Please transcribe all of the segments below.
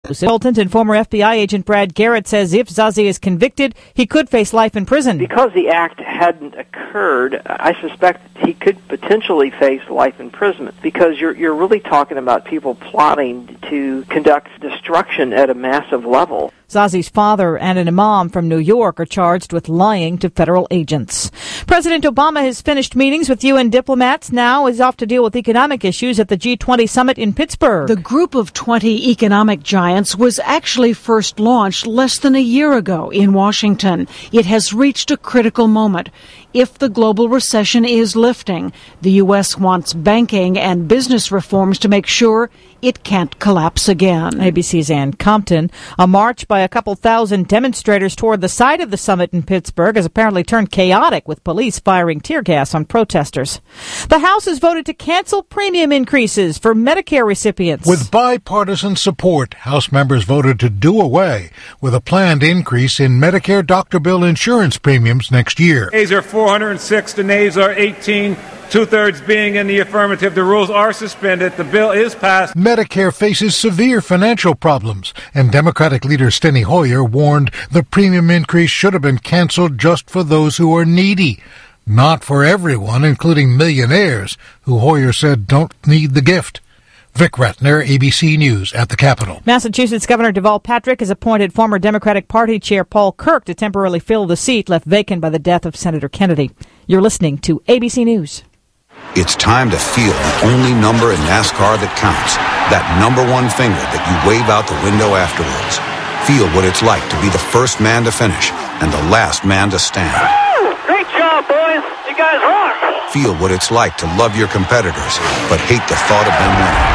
Consultant and former FBI agent Brad Garrett says if Zazi is convicted, he could face life in prison. Because the act hadn't occurred, I suspect he could potentially face life imprisonment, because you're really talking about people plotting to conduct destruction at a massive level. Zazi's father and an imam from New York are charged with lying to federal agents. President Obama has finished meetings with UN diplomats. Now is off to deal with economic issues at the G20 summit in Pittsburgh. The group of 20 economic giants was actually first launched less than a year ago in Washington. It has reached a critical moment. If the global recession is lifting, the U.S. wants banking and business reforms to make sure it can't collapse again. ABC's Ann Compton. A march by a couple thousand demonstrators toward the site of the summit in Pittsburgh has apparently turned chaotic, with police firing tear gas on protesters. The House has voted to cancel premium increases for Medicare recipients. With bipartisan support, House members voted to do away with a planned increase in Medicare doctor bill insurance premiums next year. Ayes are 406, the nays are 18. Two-thirds being in the affirmative. The rules are suspended. The bill is passed. Medicare faces severe financial problems, and Democratic leader Steny Hoyer warned the premium increase should have been canceled just for those who are needy, not for everyone, including millionaires, who Hoyer said don't need the gift. Vic Ratner, ABC News at the Capitol. Massachusetts Governor Deval Patrick has appointed former Democratic Party Chair Paul Kirk to temporarily fill the seat left vacant by the death of Senator Kennedy. You're listening to ABC News. It's time to feel the only number in NASCAR that counts. That number one finger that you wave out the window afterwards. Feel what it's like to be the first man to finish and the last man to stand. Great job, boys. You guys rock. Feel what it's like to love your competitors, but hate the thought of them winning.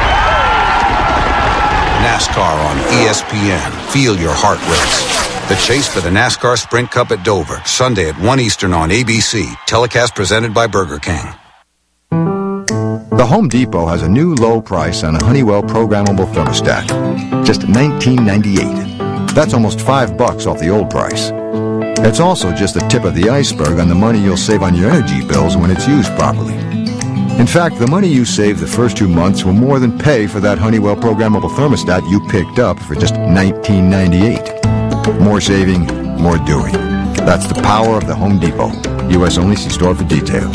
NASCAR on ESPN. Feel your heart race. The chase for the NASCAR Sprint Cup at Dover, Sunday at 1 Eastern on ABC. Telecast presented by Burger King. The Home Depot has a new low price on a Honeywell programmable thermostat. Just $19.98. That's almost $5 off the old price. It's also just the tip of the iceberg on the money you'll save on your energy bills when it's used properly. In fact, the money you save the first 2 months will more than pay for that Honeywell programmable thermostat you picked up for just $19.98. More saving, more doing. That's the power of the Home Depot. U.S. only. See store for details.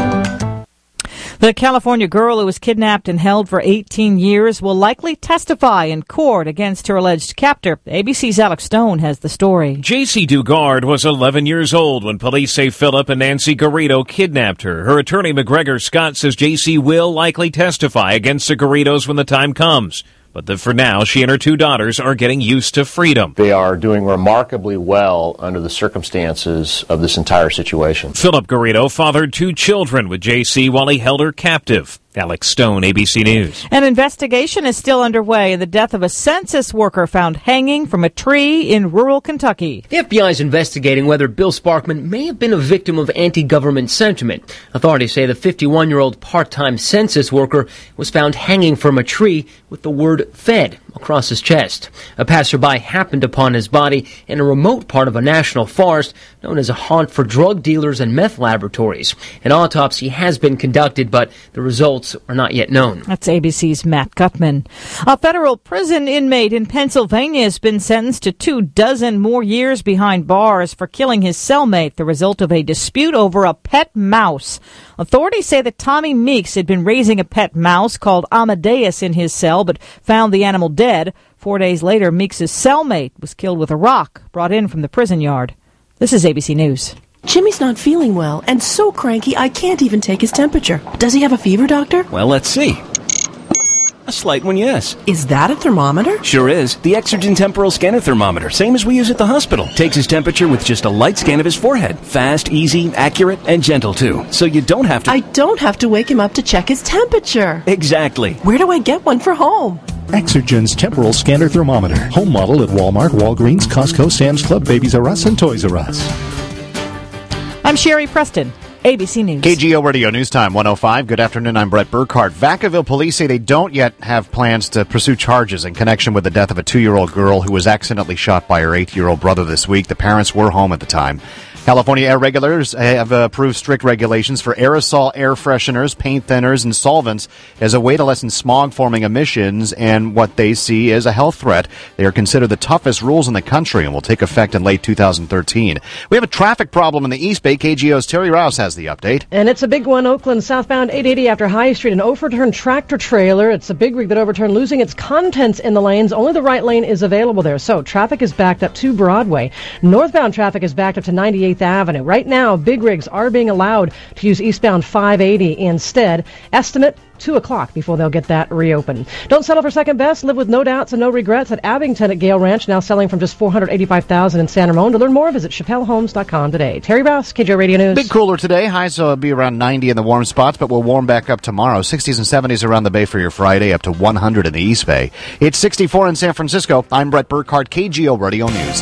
The California girl who was kidnapped and held for 18 years will likely testify in court against her alleged captor. ABC's Alex Stone has the story. J.C. Dugard was 11 years old when police say Philip and Nancy Garrido kidnapped her. Her attorney, McGregor Scott, says J.C. will likely testify against the Garridos when the time comes. But for now, she and her two daughters are getting used to freedom. They are doing remarkably well under the circumstances of this entire situation. Philip Garrido fathered two children with J.C. while he held her captive. Alex Stone, ABC News. An investigation is still underway in the death of a census worker found hanging from a tree in rural Kentucky. The FBI is investigating whether Bill Sparkman may have been a victim of anti-government sentiment. Authorities say the 51-year-old part-time census worker was found hanging from a tree with the word "Fed" across his chest. A passerby happened upon his body in a remote part of a national forest known as a haunt for drug dealers and meth laboratories. An autopsy has been conducted, but the results are not yet known. That's ABC's Matt Gutman. A federal prison inmate in Pennsylvania has been sentenced to 24 more years behind bars for killing his cellmate, the result of a dispute over a pet mouse. Authorities say that Tommy Meeks had been raising a pet mouse called Amadeus in his cell, but found the animal dead. 4 days later, Meeks' cellmate was killed with a rock brought in from the prison yard. This is ABC News. Jimmy's not feeling well and so cranky I can't even take his temperature. Does he have a fever, doctor? Well, let's see. A slight one, yes. Is that a thermometer? Sure is. The Exergen temporal scanner thermometer, same as we use at the hospital. Takes his temperature with just a light scan of his forehead. Fast, easy, accurate, and gentle, too. So you don't have to... I don't have to wake him up to check his temperature. Exactly. Where do I get one for home? Exergen's temporal scanner thermometer. Home model at Walmart, Walgreens, Costco, Sam's Club, Babies R Us, and Toys R Us. I'm Sherry Preston, ABC News. KGO Radio News Time 105. Good afternoon. I'm Brett Burkhardt. Vacaville police say they don't yet have plans to pursue charges in connection with the death of a 2-year-old girl who was accidentally shot by her 8-year-old brother this week. The parents were home at the time. California air regulators have approved strict regulations for aerosol air fresheners, paint thinners, and solvents as a way to lessen smog-forming emissions and what they see as a health threat. They are considered the toughest rules in the country and will take effect in late 2013. We have a traffic problem in the East Bay. KGO's Terry Rouse has the update. And it's a big one. Oakland southbound 880 after High Street. An overturned tractor trailer. It's a big rig that overturned, losing its contents in the lanes. Only the right lane is available there. So traffic is backed up to Broadway. Northbound traffic is backed up to 98th Avenue. Right now, big rigs are being allowed to use eastbound 580 instead. Estimate 2 o'clock before they'll get that reopened. Don't settle for second best. Live with no doubts and no regrets at Abington at Gale Ranch, now selling from just $485,000 in San Ramon. To learn more, visit ChappelleHomes.com today. Terry Rouse, KGO Radio News. Big cooler today. Highs will be around 90 in the warm spots, but will warm back up tomorrow. 60s and 70s around the Bay for your Friday, up to 100 in the East Bay. It's 64 in San Francisco. I'm Brett Burkhardt, KGO Radio News.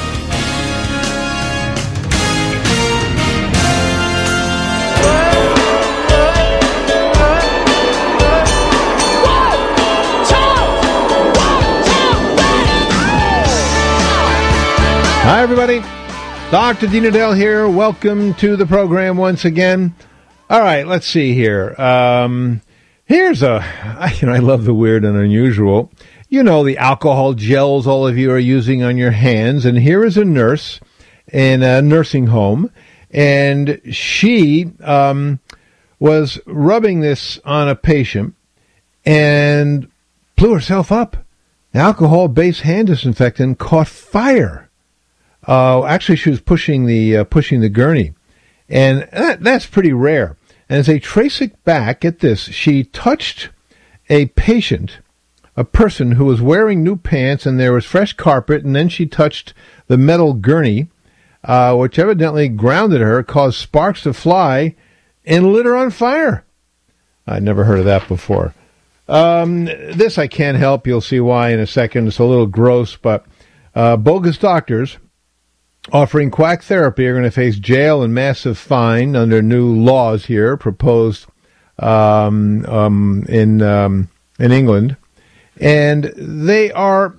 Hi, everybody. Dr. Dean Odell here. Welcome to the program once again. All right, let's see here. Here's I love the weird and unusual. You know, the alcohol gels all of you are using on your hands. And here is a nurse in a nursing home. And she was rubbing this on a patient and blew herself up. The alcohol-based hand disinfectant caught fire. Actually, she was pushing the gurney, and that's pretty rare. And as they trace it back, get this, she touched a person who was wearing new pants, and there was fresh carpet, and then she touched the metal gurney, which evidently grounded her, caused sparks to fly, and lit her on fire. I'd never heard of that before. This I can't help. You'll see why in a second. It's a little gross, but bogus doctors offering quack therapy are going to face jail and massive fine under new laws here proposed in England. And they are,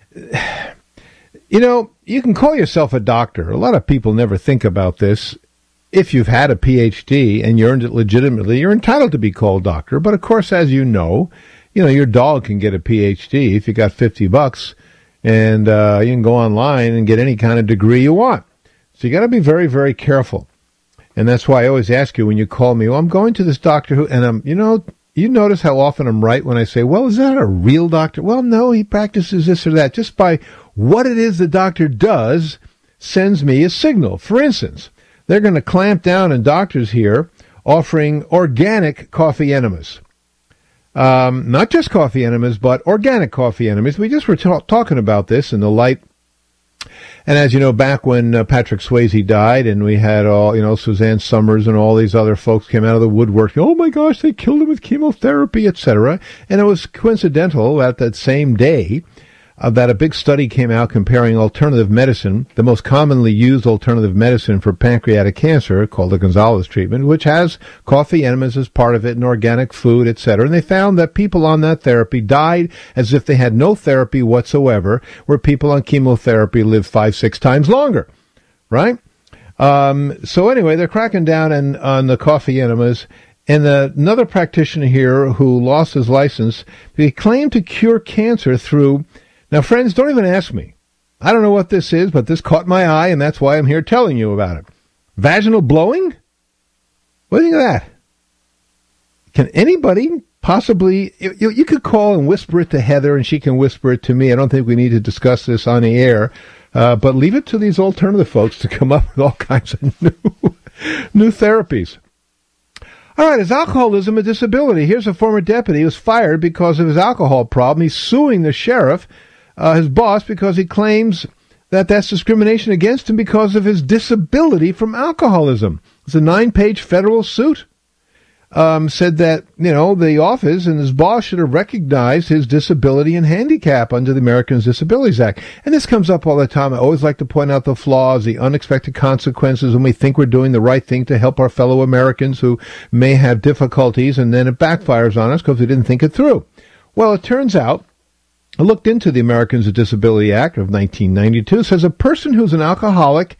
you can call yourself a doctor. A lot of people never think about this. If you've had a PhD and you earned it legitimately, you're entitled to be called doctor. But of course, as you know, your dog can get a PhD if you got $50. And you can go online and get any kind of degree you want. So you got to be very, very careful. And that's why I always ask you when you call me, I'm going to this doctor who, and you notice how often I'm right when I say, well, is that a real doctor? Well, no, he practices this or that. Just by what it is the doctor does sends me a signal. For instance, they're going to clamp down on doctors here offering organic coffee enemas. Not just coffee enemas, but organic coffee enemas. We just were talking about this in the light. And as you know, back when Patrick Swayze died and we had all, Suzanne Summers and all these other folks came out of the woodwork. Oh my gosh, they killed him with chemotherapy, etc. And it was coincidental at that same day that a big study came out comparing alternative medicine, the most commonly used alternative medicine for pancreatic cancer, called the Gonzalez treatment, which has coffee enemas as part of it and organic food, etc. And they found that people on that therapy died as if they had no therapy whatsoever, where people on chemotherapy live 5-6 times longer, right? So anyway, they're cracking down on the coffee enemas. And another practitioner here who lost his license, he claimed to cure cancer through... Now, friends, don't even ask me. I don't know what this is, but this caught my eye, and that's why I'm here telling you about it. Vaginal blowing? What do you think of that? Can anybody possibly... You could call and whisper it to Heather, and she can whisper it to me. I don't think we need to discuss this on the air. But leave it to these alternative folks to come up with all kinds of new therapies. All right, is alcoholism a disability? Here's a former deputy who was fired because of his alcohol problem. He's suing the sheriff, his boss, because he claims that that's discrimination against him because of his disability from alcoholism. It's a 9-page federal suit. Said that, the office and his boss should have recognized his disability and handicap under the Americans with Disabilities Act. And this comes up all the time. I always like to point out the flaws, the unexpected consequences when we think we're doing the right thing to help our fellow Americans who may have difficulties, and then it backfires on us because we didn't think it through. Well, it turns out, I looked into the Americans with Disabilities Act of 1992. It says a person who's an alcoholic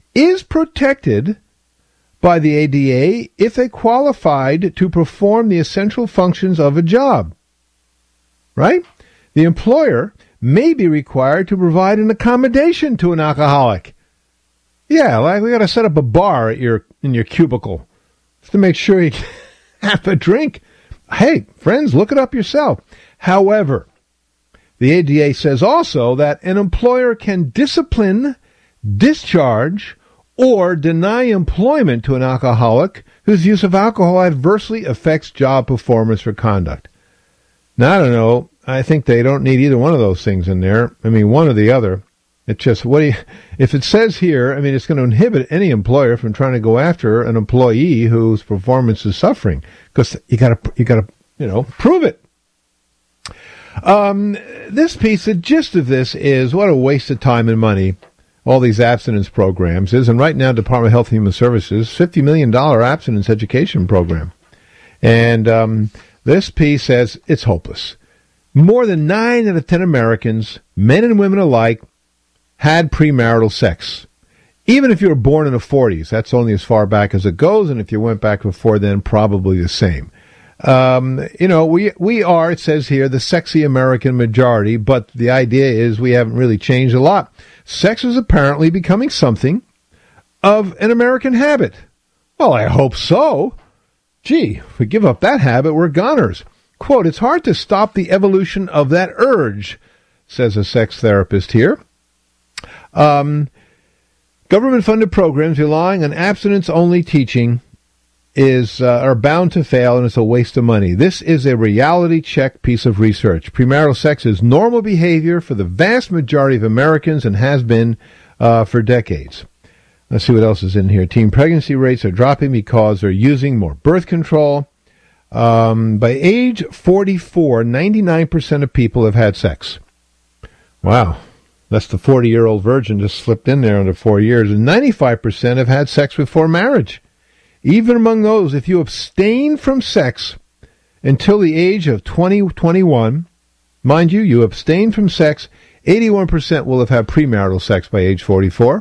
is protected by the ADA if they qualified to perform the essential functions of a job. Right? The employer may be required to provide an accommodation to an alcoholic. Yeah, like we got to set up a bar in your cubicle just to make sure you have a drink. Hey, friends, look it up yourself. However, the ADA says also that an employer can discipline, discharge, or deny employment to an alcoholic whose use of alcohol adversely affects job performance or conduct. Now, I don't know. I think they don't need either one of those things in there. I mean, one or the other. It's just, if it says here, I mean, it's going to inhibit any employer from trying to go after an employee whose performance is suffering, because you got to, prove it. This piece, the gist of this is what a waste of time and money all these abstinence programs is. And right now, Department of Health and Human Services, $50 million abstinence education program. And this piece says it's hopeless. More than 9 out of 10 Americans, men and women alike, had premarital sex. Even if you were born in the 40s, that's only as far back as it goes, and if you went back before then, probably the same. We are, it says here, the sexy American majority, but the idea is we haven't really changed a lot. Sex is apparently becoming something of an American habit. Well, I hope so. Gee, if we give up that habit, we're goners. Quote, it's hard to stop the evolution of that urge, says a sex therapist here. Government-funded programs relying on abstinence-only teaching are bound to fail, and it's a waste of money. This is a reality check piece of research. Premarital sex is normal behavior for the vast majority of Americans and has been for decades. Let's see what else is in here. Teen pregnancy rates are dropping because they're using more birth control. By age 44, 99% of people have had sex. Wow. That's the 40-year-old virgin just slipped in there under 4 years. And 95% have had sex before marriage. Even among those, if you abstain from sex until the age of 21, mind you, you abstain from sex, 81% will have had premarital sex by age 44.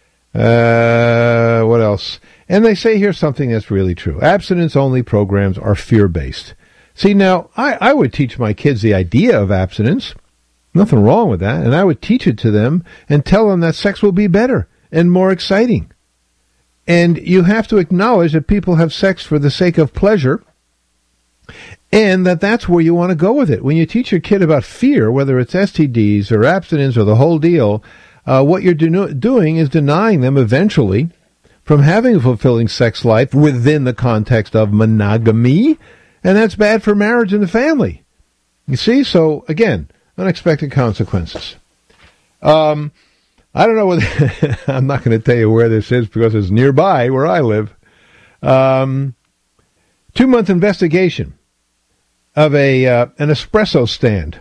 What else? And they say here's something that's really true. Abstinence-only programs are fear-based. See, now, I would teach my kids the idea of abstinence. Nothing wrong with that. And I would teach it to them and tell them that sex will be better and more exciting. And you have to acknowledge that people have sex for the sake of pleasure, and that's where you want to go with it. When you teach your kid about fear, whether it's STDs or abstinence or the whole deal, what you're doing is denying them eventually from having a fulfilling sex life within the context of monogamy, and that's bad for marriage and the family. You see? So, again, unexpected consequences. I don't know whether I'm not going to tell you where this is because it's nearby where I live. 2-month investigation of an espresso stand.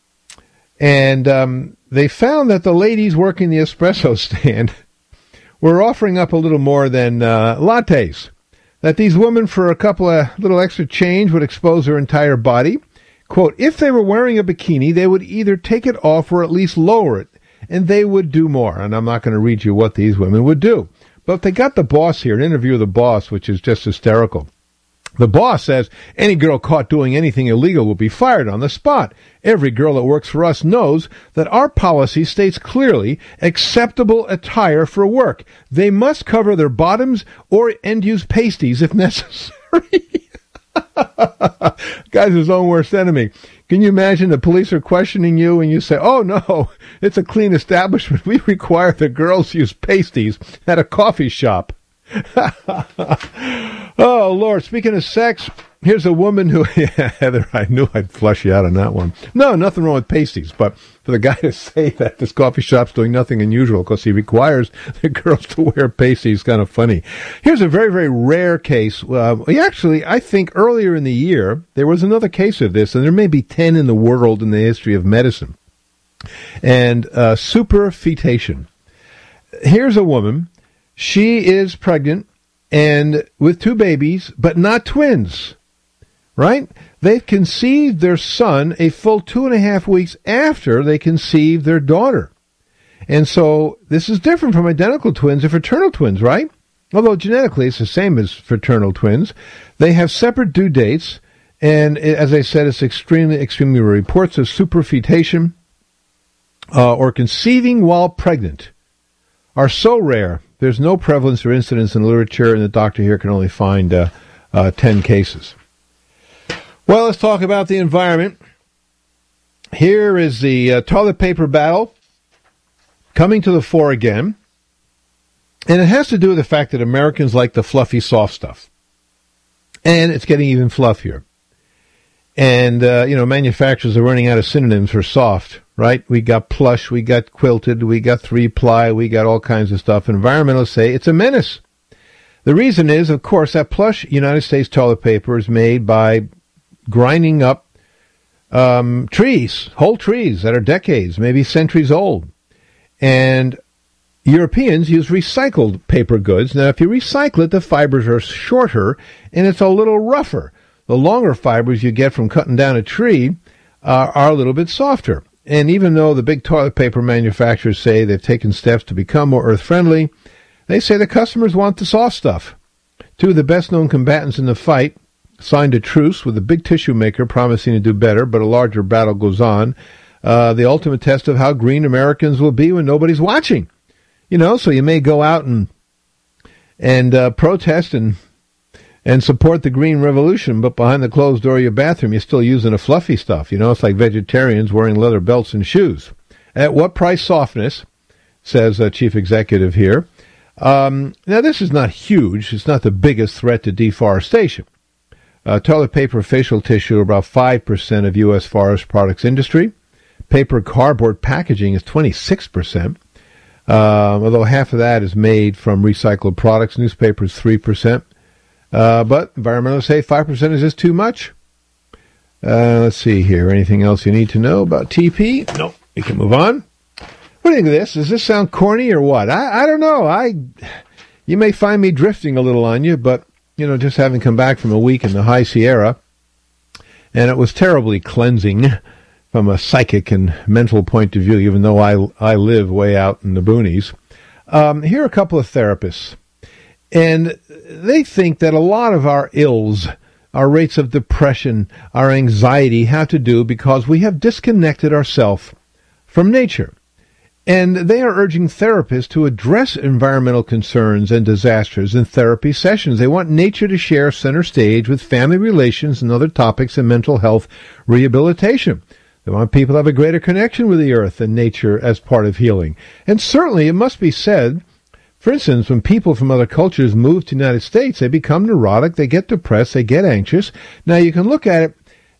And they found that the ladies working the espresso stand were offering up a little more than lattes. That these women, for a couple of little extra change, would expose their entire body. Quote, if they were wearing a bikini, they would either take it off or at least lower it. And they would do more. And I'm not going to read you what these women would do. But they got the boss here, an interview with the boss, which is just hysterical. The boss says any girl caught doing anything illegal will be fired on the spot. Every girl that works for us knows that our policy states clearly acceptable attire for work. They must cover their bottoms and use pasties if necessary. Guy's his own worst enemy. Can you imagine the police are questioning you and you say, oh no, it's a clean establishment. We require the girls use pasties at a coffee shop. Oh, Lord, speaking of sex, here's a woman who, Heather, I knew I'd flush you out on that one. No, nothing wrong with pasties, but for the guy to say that this coffee shop's doing nothing unusual because he requires the girls to wear pasties is kind of funny. Here's a very, very rare case. Actually, I think earlier in the year, there was another case of this, and there may be 10 in the world in the history of medicine. And superfetation. Here's a woman. She is pregnant and with 2 babies, but not twins, right? They conceived their son a full 2.5 weeks after they conceived their daughter. And so this is different from identical twins and fraternal twins, right? Although genetically it's the same as fraternal twins. They have separate due dates, and as I said, it's extremely rare. Reports of superfetation or conceiving while pregnant are so rare, there's no prevalence or incidence in the literature, and the doctor here can only find 10 cases. Well, let's talk about the environment. Here is the toilet paper battle coming to the fore again. And it has to do with the fact that Americans like the fluffy, soft stuff. And it's getting even fluffier. And, manufacturers are running out of synonyms for soft, right? We got plush, we got quilted, we got 3-ply, we got all kinds of stuff. Environmentalists say it's a menace. The reason is, of course, that plush United States toilet paper is made by grinding up trees, whole trees that are decades, maybe centuries old. And Europeans use recycled paper goods. Now, if you recycle it, the fibers are shorter and it's a little rougher. The longer fibers you get from cutting down a tree are a little bit softer. And even though the big toilet paper manufacturers say they've taken steps to become more earth-friendly, they say the customers want the soft stuff. Two of the best-known combatants in the fight signed a truce with a big tissue maker promising to do better, but a larger battle goes on. The ultimate test of how green Americans will be when nobody's watching. So you may go out and protest and support the green revolution, but behind the closed door of your bathroom, you're still using the fluffy stuff. It's like vegetarians wearing leather belts and shoes. At what price softness, says Chief Executive here. Now, this is not huge. It's not the biggest threat to deforestation. Toilet paper, facial tissue are about 5% of U.S. forest products industry. Paper cardboard packaging is 26%. Although half of that is made from recycled products. Newspaper is 3%. But environmentalists say 5% is just too much. Let's see here. Anything else you need to know about TP? No. We can move on. What do you think of this? Does this sound corny or what? I don't know. You may find me drifting a little on you, but, just having come back from a week in the High Sierra, and it was terribly cleansing from a psychic and mental point of view, even though I live way out in the boonies. Here are a couple of therapists, and they think that a lot of our ills, our rates of depression, our anxiety have to do because we have disconnected ourselves from nature. And they are urging therapists to address environmental concerns and disasters in therapy sessions. They want nature to share center stage with family relations and other topics in mental health rehabilitation. They want people to have a greater connection with the earth and nature as part of healing. And certainly it must be said, for instance, when people from other cultures move to the United States, they become neurotic, they get depressed, they get anxious. Now you can look at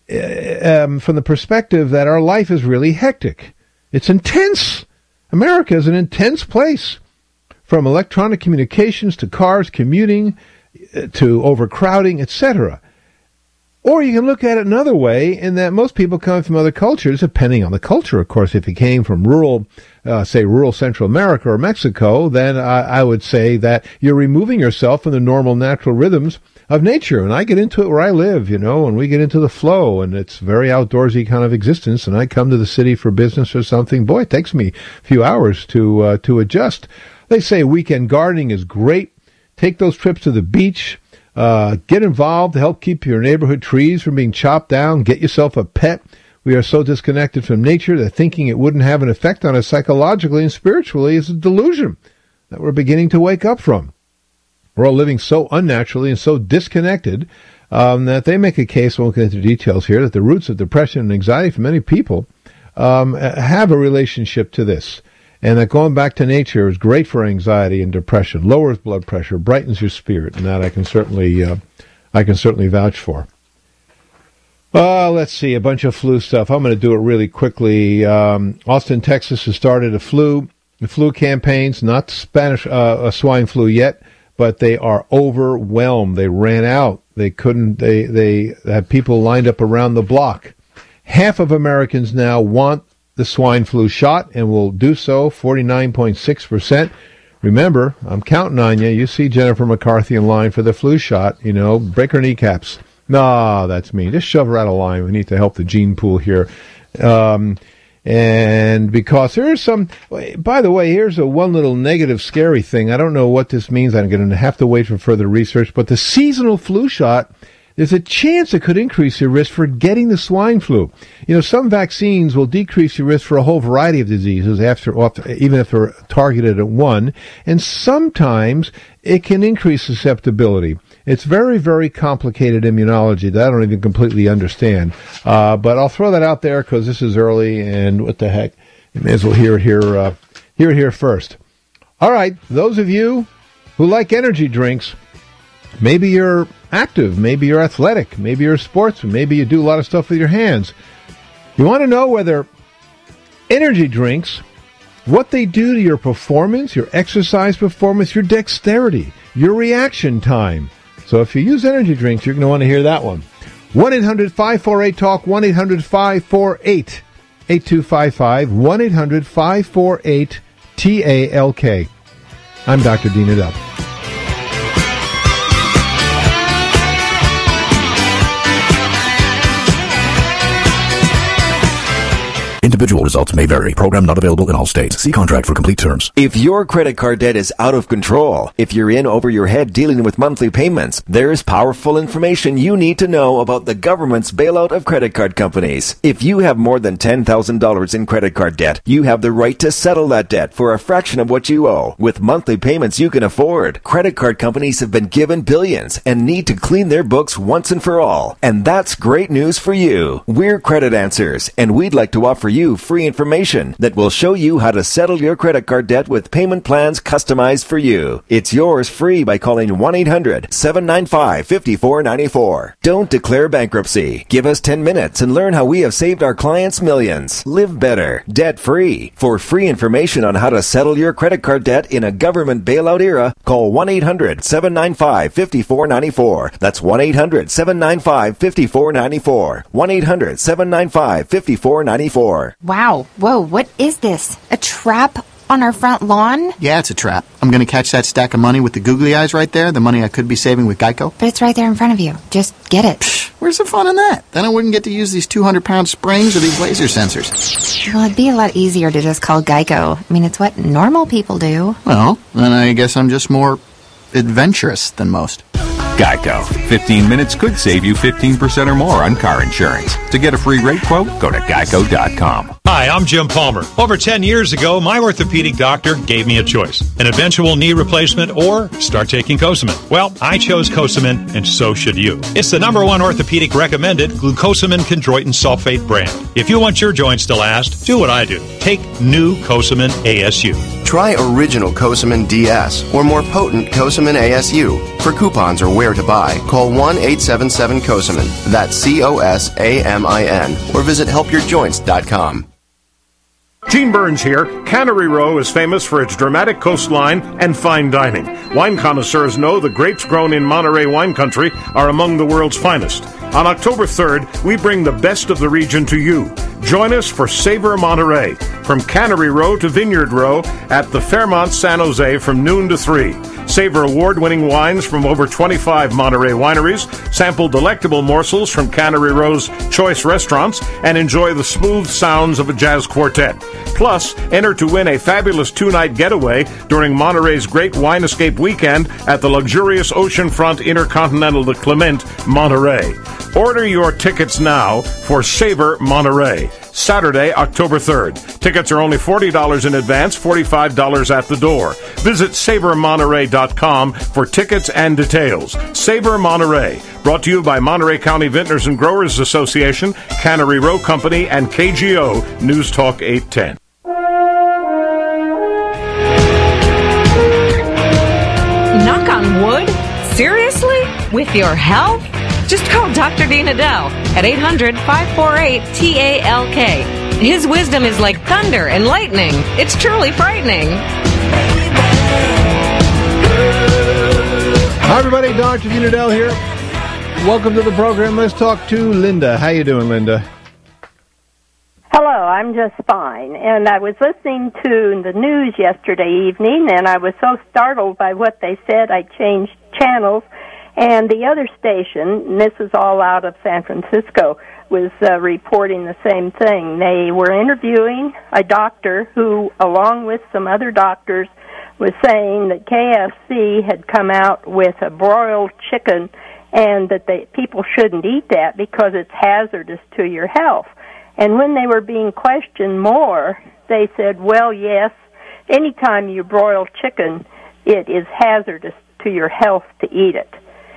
it from the perspective that our life is really hectic. It's intense. America is an intense place, from electronic communications to cars, commuting, to overcrowding, etc. Or you can look at it another way, in that most people coming from other cultures, depending on the culture, of course, if you came from rural Central America or Mexico, then I would say that you're removing yourself from the normal natural rhythms of nature. And I get into it where I live, and we get into the flow, and it's very outdoorsy kind of existence, and I come to the city for business or something. Boy, it takes me a few hours to adjust. They say weekend gardening is great. Take those trips to the beach. Get involved to help keep your neighborhood trees from being chopped down. Get yourself a pet. We are so disconnected from nature that thinking it wouldn't have an effect on us psychologically and spiritually is a delusion that we're beginning to wake up from. We're all living so unnaturally and so disconnected that they make a case, I won't get into details here, that the roots of depression and anxiety for many people have a relationship to this. And that going back to nature is great for anxiety and depression, lowers blood pressure, brightens your spirit, and that I can certainly vouch for. Let's see, a bunch of flu stuff. I'm going to do it really quickly. Austin, Texas has started the flu campaigns, not Spanish swine flu yet, but they are overwhelmed. They ran out. They couldn't. They had people lined up around the block. Half of Americans now want the swine flu shot and will do so, 49.6%. Remember, I'm counting on you. You see Jennifer McCarthy in line for the flu shot, break her kneecaps. No, that's mean. Just shove her out of line. We need to help the gene pool here. And because there is some, by the way, here's one little negative scary thing. I don't know what this means. I'm going to have to wait for further research. But the seasonal flu shot, there's a chance it could increase your risk for getting the swine flu. You know, some vaccines will decrease your risk for a whole variety of diseases even if they're targeted at one. And sometimes it can increase susceptibility. It's very, very complicated immunology that I don't even completely understand. But I'll throw that out there because this is early, and what the heck, you may as well hear it here first. All right, those of you who like energy drinks, maybe you're active, maybe you're athletic, maybe you're a sportsman, maybe you do a lot of stuff with your hands. You want to know whether energy drinks, what they do to your performance, your exercise performance, your dexterity, your reaction time. So if you use energy drinks, you're going to want to hear that one. 1-800-548-TALK, 1-800-548-8255, 1-800-548-TALK. I'm Dr. Dean Edell. Individual results may vary. Program not available in all states. See contract for complete terms. If your credit card debt is out of control, if you're in over your head dealing with monthly payments, there's powerful information you need to know about the government's bailout of credit card companies. If you have more than $10,000 in credit card debt, you have the right to settle that debt for a fraction of what you owe. With monthly payments you can afford, credit card companies have been given billions and need to clean their books once and for all. And that's great news for you. We're Credit Answers, and we'd like to offer you free information that will show you how to settle your credit card debt with payment plans customized for you. It's yours free by calling 1-800-795-5494. Don't declare bankruptcy. Give us 10 minutes and learn how we have saved our clients millions. Live better, debt-free. For free information on how to settle your credit card debt in a government bailout era, call 1-800-795-5494. That's 1-800-795-5494. 1-800-795-5494. Wow. Whoa, what is this? A trap on our front lawn? Yeah, it's a trap. I'm going to catch that stack of money with the googly eyes right there, the money I could be saving with Geico. But it's right there in front of you. Just get it. Psh, where's the fun in that? Then I wouldn't get to use these 200-pound springs or these laser sensors. Well, it'd be a lot easier to just call Geico. I mean, it's what normal people do. Well, then I guess I'm just more adventurous than most. Geico. 15 minutes could save you 15% or more on car insurance. To get a free rate quote, go to geico.com. Hi, I'm Jim Palmer. Over 10 years ago, my orthopedic doctor gave me a choice: an eventual knee replacement or start taking Cosamin. Well, I chose Cosamin, and so should you. It's the #1 orthopedic recommended glucosamine chondroitin sulfate brand. If you want your joints to last, do what I do. Take new Cosamin ASU. Try original Cosamin DS or more potent Cosamin ASU. For coupons or where to buy, call 1-877-COSAMIN. That's COSAMIN. Or visit helpyourjoints.com. Gene Burns here. Cannery Row is famous for its dramatic coastline and fine dining. Wine connoisseurs know the grapes grown in Monterey wine country are among the world's finest. On October 3rd, we bring the best of the region to you. Join us for Savor Monterey, from Cannery Row to Vineyard Row at the Fairmont San Jose from noon to 3. Savor award-winning wines from over 25 Monterey wineries, sample delectable morsels from Cannery Row's choice restaurants, and enjoy the smooth sounds of a jazz quartet. Plus, enter to win a fabulous 2-night getaway during Monterey's Great Wine Escape Weekend at the luxurious oceanfront Intercontinental de Clement, Monterey. Order your tickets now for Savor Monterey, Saturday, October 3rd. Tickets are only $40 in advance, $45 at the door. Visit SavorMonterey.com for tickets and details. Savor Monterey, brought to you by Monterey County Vintners and Growers Association, Cannery Row Company, and KGO News Talk 810. Knock on wood? Seriously? With your health? Just call Dr. Dean Edell at 800-548-TALK. His wisdom is like thunder and lightning. It's truly frightening. Hi, everybody. Dr. Dean Edell here. Welcome to the program. Let's talk to Linda. How you doing, Linda? Hello, I'm just fine. And I was listening to the news yesterday evening, and I was so startled by what they said, I changed channels. And the other station, and this is all out of San Francisco, was reporting the same thing. They were interviewing a doctor who, along with some other doctors, was saying that KFC had come out with a broiled chicken and that people shouldn't eat that because it's hazardous to your health. And when they were being questioned more, they said, well, yes, anytime you broil chicken, it is hazardous to your health to eat it.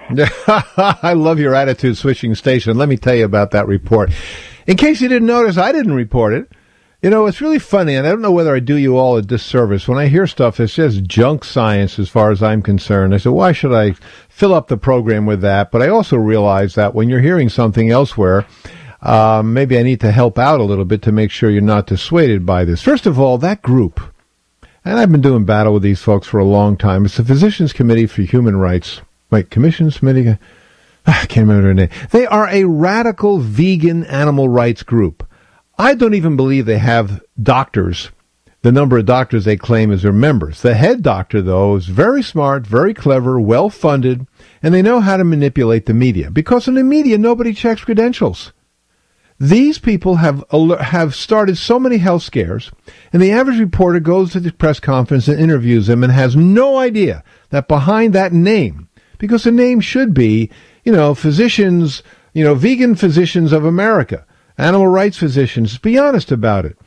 I love your attitude switching station. Let me tell you about that report. In case you didn't notice, I didn't report it. You know, it's really funny, and I don't know whether I do you all a disservice. When I hear stuff that's just junk science as far as I'm concerned, I say, why should I fill up the program with that? But I also realize that when you're hearing something elsewhere, maybe I need to help out a little bit to make sure you're not dissuaded by this. First of all, that group, and I've been doing battle with these folks for a long time, it's the Physicians Committee for Human Rights. Wait, Commissions Committee? I can't remember their name. They are a radical vegan animal rights group. I don't even believe they have doctors, the number of doctors they claim as their members. The head doctor, though, is very smart, very clever, well-funded, and they know how to manipulate the media. Because in the media, nobody checks credentials. These people have started so many health scares, and the average reporter goes to the press conference and interviews them and has no idea that behind that name, because the name should be, physicians, Vegan Physicians of America, animal rights physicians. Be honest about it.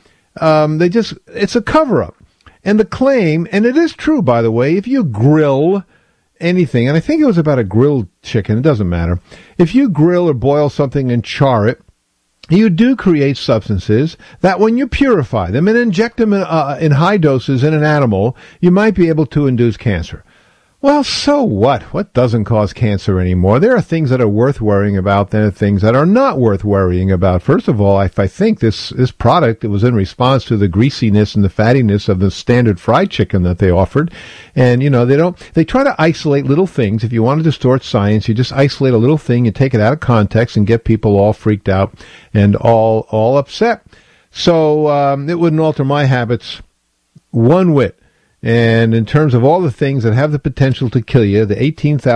It's a cover-up. And the claim, and it is true, by the way, if you grill anything, and I think it was about a grilled chicken, it doesn't matter. If you grill or boil something and char it, you do create substances that when you purify them and inject them in high doses in an animal, you might be able to induce cancer. Well, so what? What doesn't cause cancer anymore? There are things that are worth worrying about. There are things that are not worth worrying about. First of all, I think this product, it was in response to the greasiness and the fattiness of the standard fried chicken that they offered. And, they try to isolate little things. If you want to distort science, you just isolate a little thing, you take it out of context and get people all freaked out and all upset. So, it wouldn't alter my habits one whit. And in terms of all the things that have the potential to kill you, the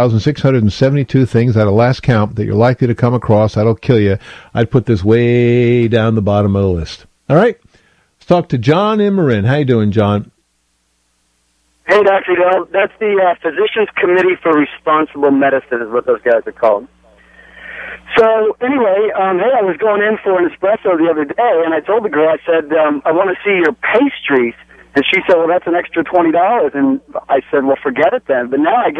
18,672 things at a last count that you're likely to come across that'll kill you, I'd put this way down the bottom of the list. All right? Let's talk to John in Marin. How you doing, John? Hey, Dr. Dell. That's the Physicians Committee for Responsible Medicine is what those guys are called. So, anyway, I was going in for an espresso the other day, and I told the girl, I said, I want to see your pastries. And she said, well, that's an extra $20. And I said, well, forget it then. But now I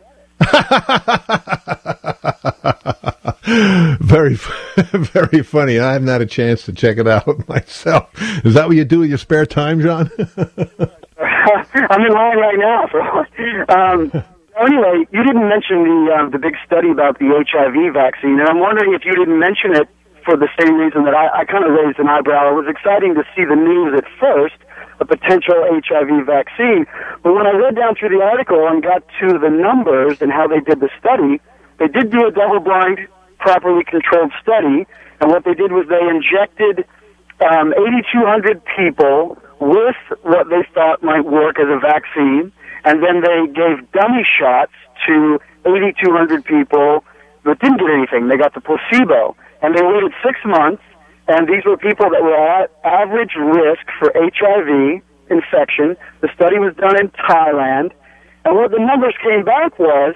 get it. Very, very funny. I haven't had a chance to check it out myself. Is that what you do with your spare time, John? I'm in line right now. Anyway, you didn't mention the big study about the HIV vaccine. And I'm wondering if you didn't mention it for the same reason that I kind of raised an eyebrow. It was exciting to see the news at first, a potential HIV vaccine. But when I read down through the article and got to the numbers and how they did the study, they did do a double-blind, properly controlled study, and what they did was they injected 8,200 people with what they thought might work as a vaccine, and then they gave dummy shots to 8,200 people that didn't get anything. They got the placebo, and they waited 6 months. And these were people that were at average risk for HIV infection. The study was done in Thailand. And what the numbers came back was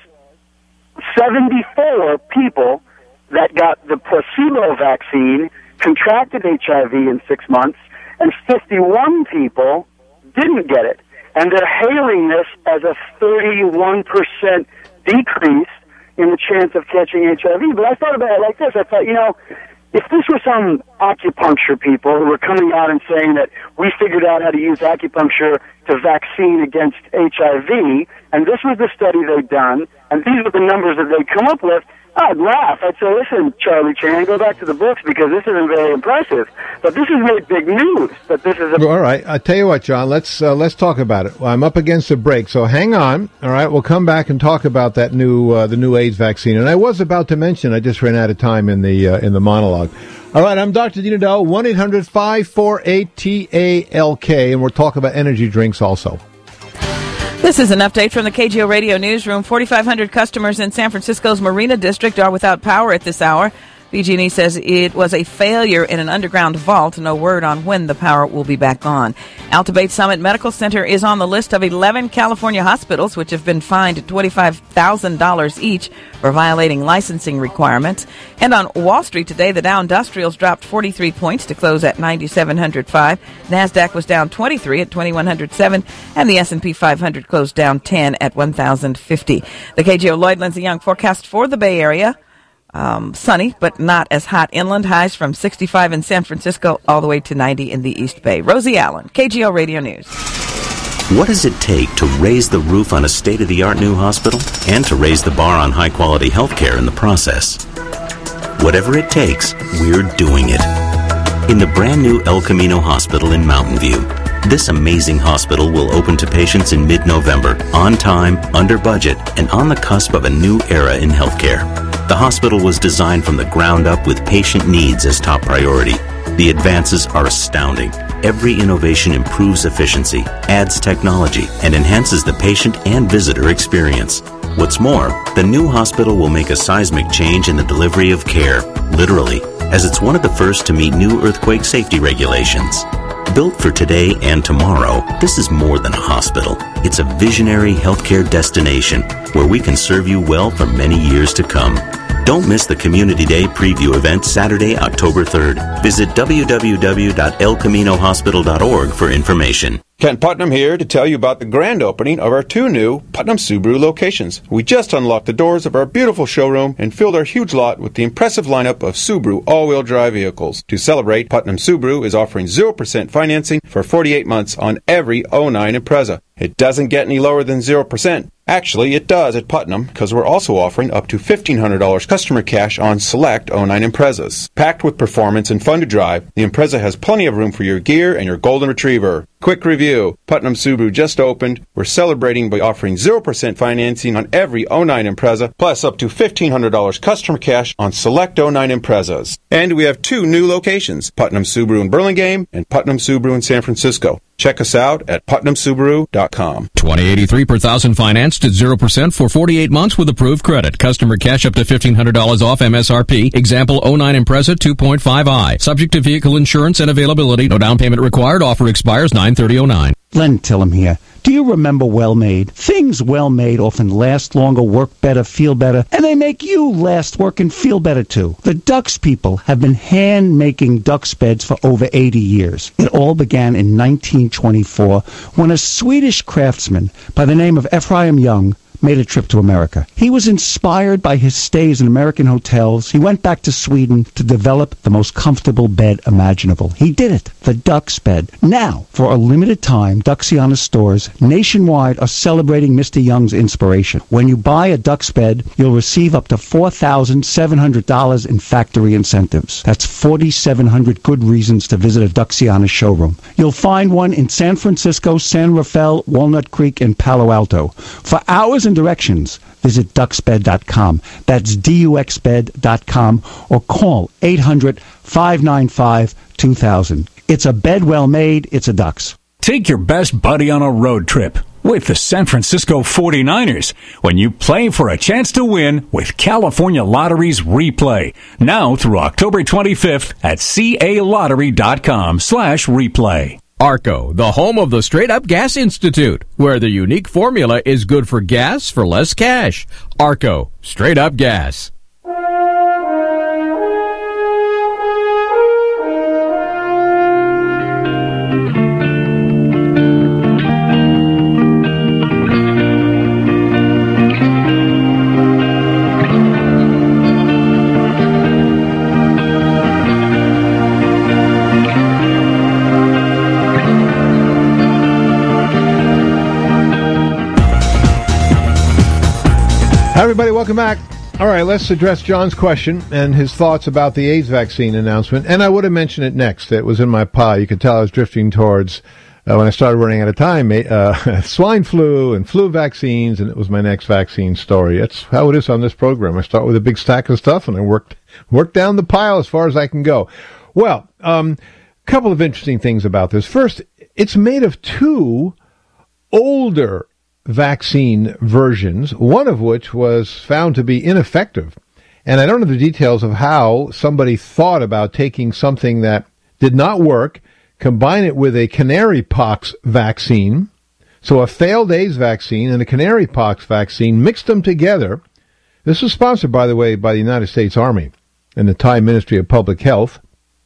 74 people that got the placebo vaccine contracted HIV in 6 months, and 51 people didn't get it. And they're hailing this as a 31% decrease in the chance of catching HIV. But I thought about it like this. I thought, if this were some acupuncture people who were coming out and saying that we figured out how to use acupuncture to vaccine against HIV, and this was the study they'd done, and these were the numbers that they'd come up with, I'd laugh. I'd say, listen, Charlie Chan, go back to the books because this isn't very impressive. But this is really big news. But this is all right. I tell you what, John. Let's talk about it. I'm up against a break, so hang on. All right, we'll come back and talk about that the new AIDS vaccine. And I was about to mention, I just ran out of time in the monologue. All right, I'm Dr. Dean Edell, 1-800-548-TALK, and we'll talk about energy drinks also. This is an update from the KGO Radio Newsroom. 4,500 customers in San Francisco's Marina District are without power at this hour. PG&E says it was a failure in an underground vault. No word on when the power will be back on. Altabate Summit Medical Center is on the list of 11 California hospitals which have been fined $25,000 each for violating licensing requirements. And on Wall Street today, the Dow Industrials dropped 43 points to close at 9,705. NASDAQ was down 23 at 2,107, and the S&P 500 closed down 10 at 1,050. The KGO Lloyd Lindsay Young forecast for the Bay Area. Sunny, but not as hot inland. Highs from 65 in San Francisco all the way to 90 in the East Bay. Rosie Allen, KGO Radio News. What does it take to raise the roof on a state-of-the-art new hospital and to raise the bar on high-quality health care in the process? Whatever it takes, we're doing it. In the brand-new El Camino Hospital in Mountain View. This amazing hospital will open to patients in mid-November, on time, under budget, and on the cusp of a new era in healthcare. The hospital was designed from the ground up with patient needs as top priority. The advances are astounding. Every innovation improves efficiency, adds technology, and enhances the patient and visitor experience. What's more, the new hospital will make a seismic change in the delivery of care, literally, as it's one of the first to meet new earthquake safety regulations. Built for today and tomorrow, this is more than a hospital. It's a visionary healthcare destination where we can serve you well for many years to come. Don't miss the Community Day preview event Saturday, October 3rd. Visit www.elcaminohospital.org for information. Kent Putnam here to tell you about the grand opening of our 2 new Putnam Subaru locations. We just unlocked the doors of our beautiful showroom and filled our huge lot with the impressive lineup of Subaru all-wheel drive vehicles. To celebrate, Putnam Subaru is offering 0% financing for 48 months on every 09 Impreza. It doesn't get any lower than 0%. Actually, it does at Putnam, because we're also offering up to $1,500 customer cash on select 09 Imprezas. Packed with performance and fun to drive, the Impreza has plenty of room for your gear and your golden retriever. Quick review. Putnam Subaru just opened. We're celebrating by offering 0% financing on every 09 Impreza, plus up to $1,500 customer cash on select 09 Imprezas. And we have 2 new locations, Putnam Subaru in Burlingame and Putnam Subaru in San Francisco. Check us out at PutnamSubaru.com. $20.83 per thousand financed at 0% for 48 months with approved credit. Customer cash up to $1,500 off MSRP. Example 09 Impreza 2.5i. Subject to vehicle insurance and availability. No down payment required. Offer expires 9/30/09. Len Tillum here. Do you remember Well Made? Things well made often last longer, work better, feel better, and they make you last, work, and feel better too. The Dux people have been hand-making Dux beds for over 80 years. It all began in 1924 when a Swedish craftsman by the name of Ephraim Young made a trip to America. He was inspired by his stays in American hotels. He went back to Sweden to develop the most comfortable bed imaginable. He did it, the Dux bed. Now, for a limited time, Duxiana stores nationwide are celebrating Mr. Young's inspiration. When you buy a Dux bed, you'll receive up to $4,700 in factory incentives. That's 4,700 good reasons to visit a Duxiana showroom. You'll find one in San Francisco, San Rafael, Walnut Creek, and Palo Alto. For hours and directions, visit duxbed.com. That's duxbed.com, or call 800-595-2000. It's a bed well made. It's a Dux. Take your best buddy on a road trip with the San Francisco 49ers when you play for a chance to win with California Lottery's Replay. Now through October 25th at calottery.com/replay. ARCO, the home of the Straight Up Gas Institute, where the unique formula is good for gas for less cash. ARCO, Straight Up Gas. Hi, everybody. Welcome back. All right, let's address John's question and his thoughts about the AIDS vaccine announcement. And I would have mentioned it next. It was in my pie. You could tell I was drifting towards, when I started running out of time, swine flu and flu vaccines, and it was my next vaccine story. That's how it is on this program. I start with a big stack of stuff, and I work down the pile as far as I can go. Well, couple of interesting things about this. First, it's made of 2 older vaccine versions, one of which was found to be ineffective. And I don't know the details of how somebody thought about taking something that did not work, combine it with a canary pox vaccine, so a failed AIDS vaccine and a canary pox vaccine, mixed them together. This was sponsored, by the way, by the United States Army and the Thai Ministry of Public Health.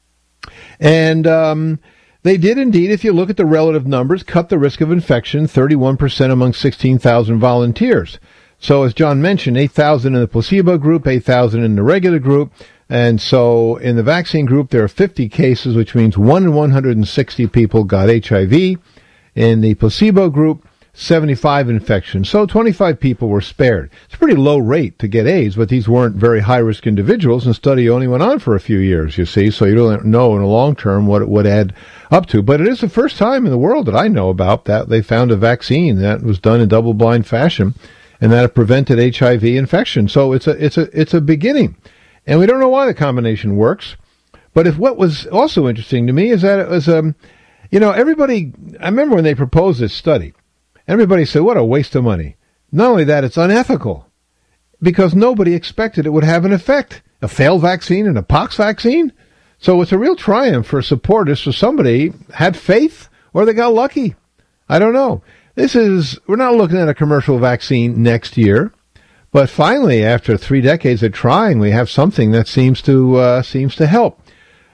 And they did indeed, if you look at the relative numbers, cut the risk of infection 31% among 16,000 volunteers. So as John mentioned, 8,000 in the placebo group, 8,000 in the regular group. And so in the vaccine group, there are 50 cases, which means 1 in 160 people got HIV. In the placebo group, 75 infections. So 25 people were spared. It's a pretty low rate to get AIDS, but these weren't very high-risk individuals, and the study only went on for a few years, you see, so you don't know in the long term what it would add up to. But it is the first time in the world that I know about that they found a vaccine that was done in double-blind fashion and that it prevented HIV infection. So it's a beginning. And we don't know why the combination works. But what was also interesting to me is that it was, everybody, I remember when they proposed this study, everybody said, what a waste of money. Not only that, it's unethical because nobody expected it would have an effect. A failed vaccine and a pox vaccine. So it's a real triumph for supporters. So somebody had faith or they got lucky. I don't know. We're not looking at a commercial vaccine next year, but finally, after 3 decades of trying, we have something that seems to help.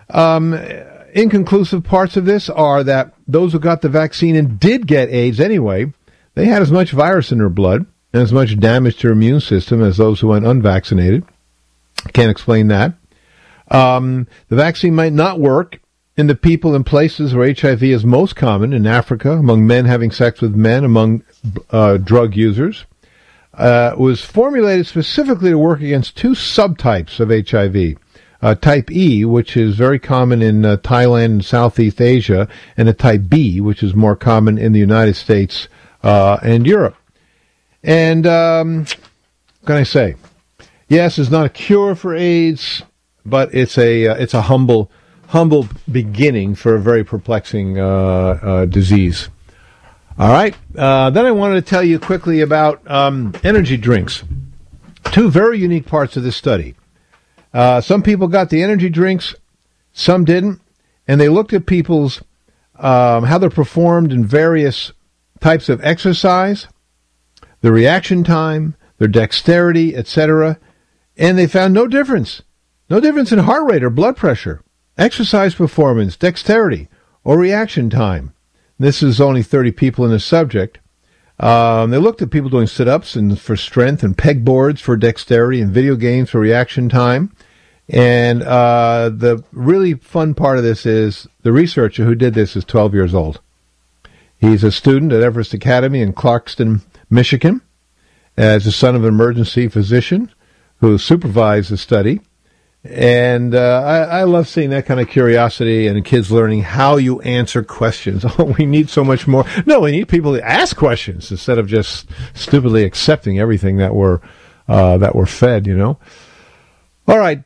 Inconclusive parts of this are that those who got the vaccine and did get AIDS anyway, they had as much virus in their blood and as much damage to their immune system as those who went unvaccinated. Can't explain that. The vaccine might not work in the people in places where HIV is most common, in Africa, among men having sex with men, among drug users. It was formulated specifically to work against 2 subtypes of HIV. Type E, which is very common in Thailand and Southeast Asia, and a type B, which is more common in the United States and Europe. And what can I say? Yes, it's not a cure for AIDS, but it's a humble beginning for a very perplexing disease. All right. Then I wanted to tell you quickly about energy drinks. 2 very unique parts of this study. Some people got the energy drinks, some didn't, and they looked at people's how they're performed in various types of exercise, the reaction time, their dexterity, etc., and they found no difference in heart rate or blood pressure, exercise performance, dexterity, or reaction time. This is only 30 people in the subject. They looked at people doing sit-ups and for strength and pegboards for dexterity and video games for reaction time. And the really fun part of this is the researcher who did this is 12 years old. He's a student at Everest Academy in Clarkston, Michigan, as the son of an emergency physician who supervised the study. And I love seeing that kind of curiosity and kids learning how you answer questions. Oh, we need so much more. No, we need people to ask questions instead of just stupidly accepting everything that we're fed, you know. All right,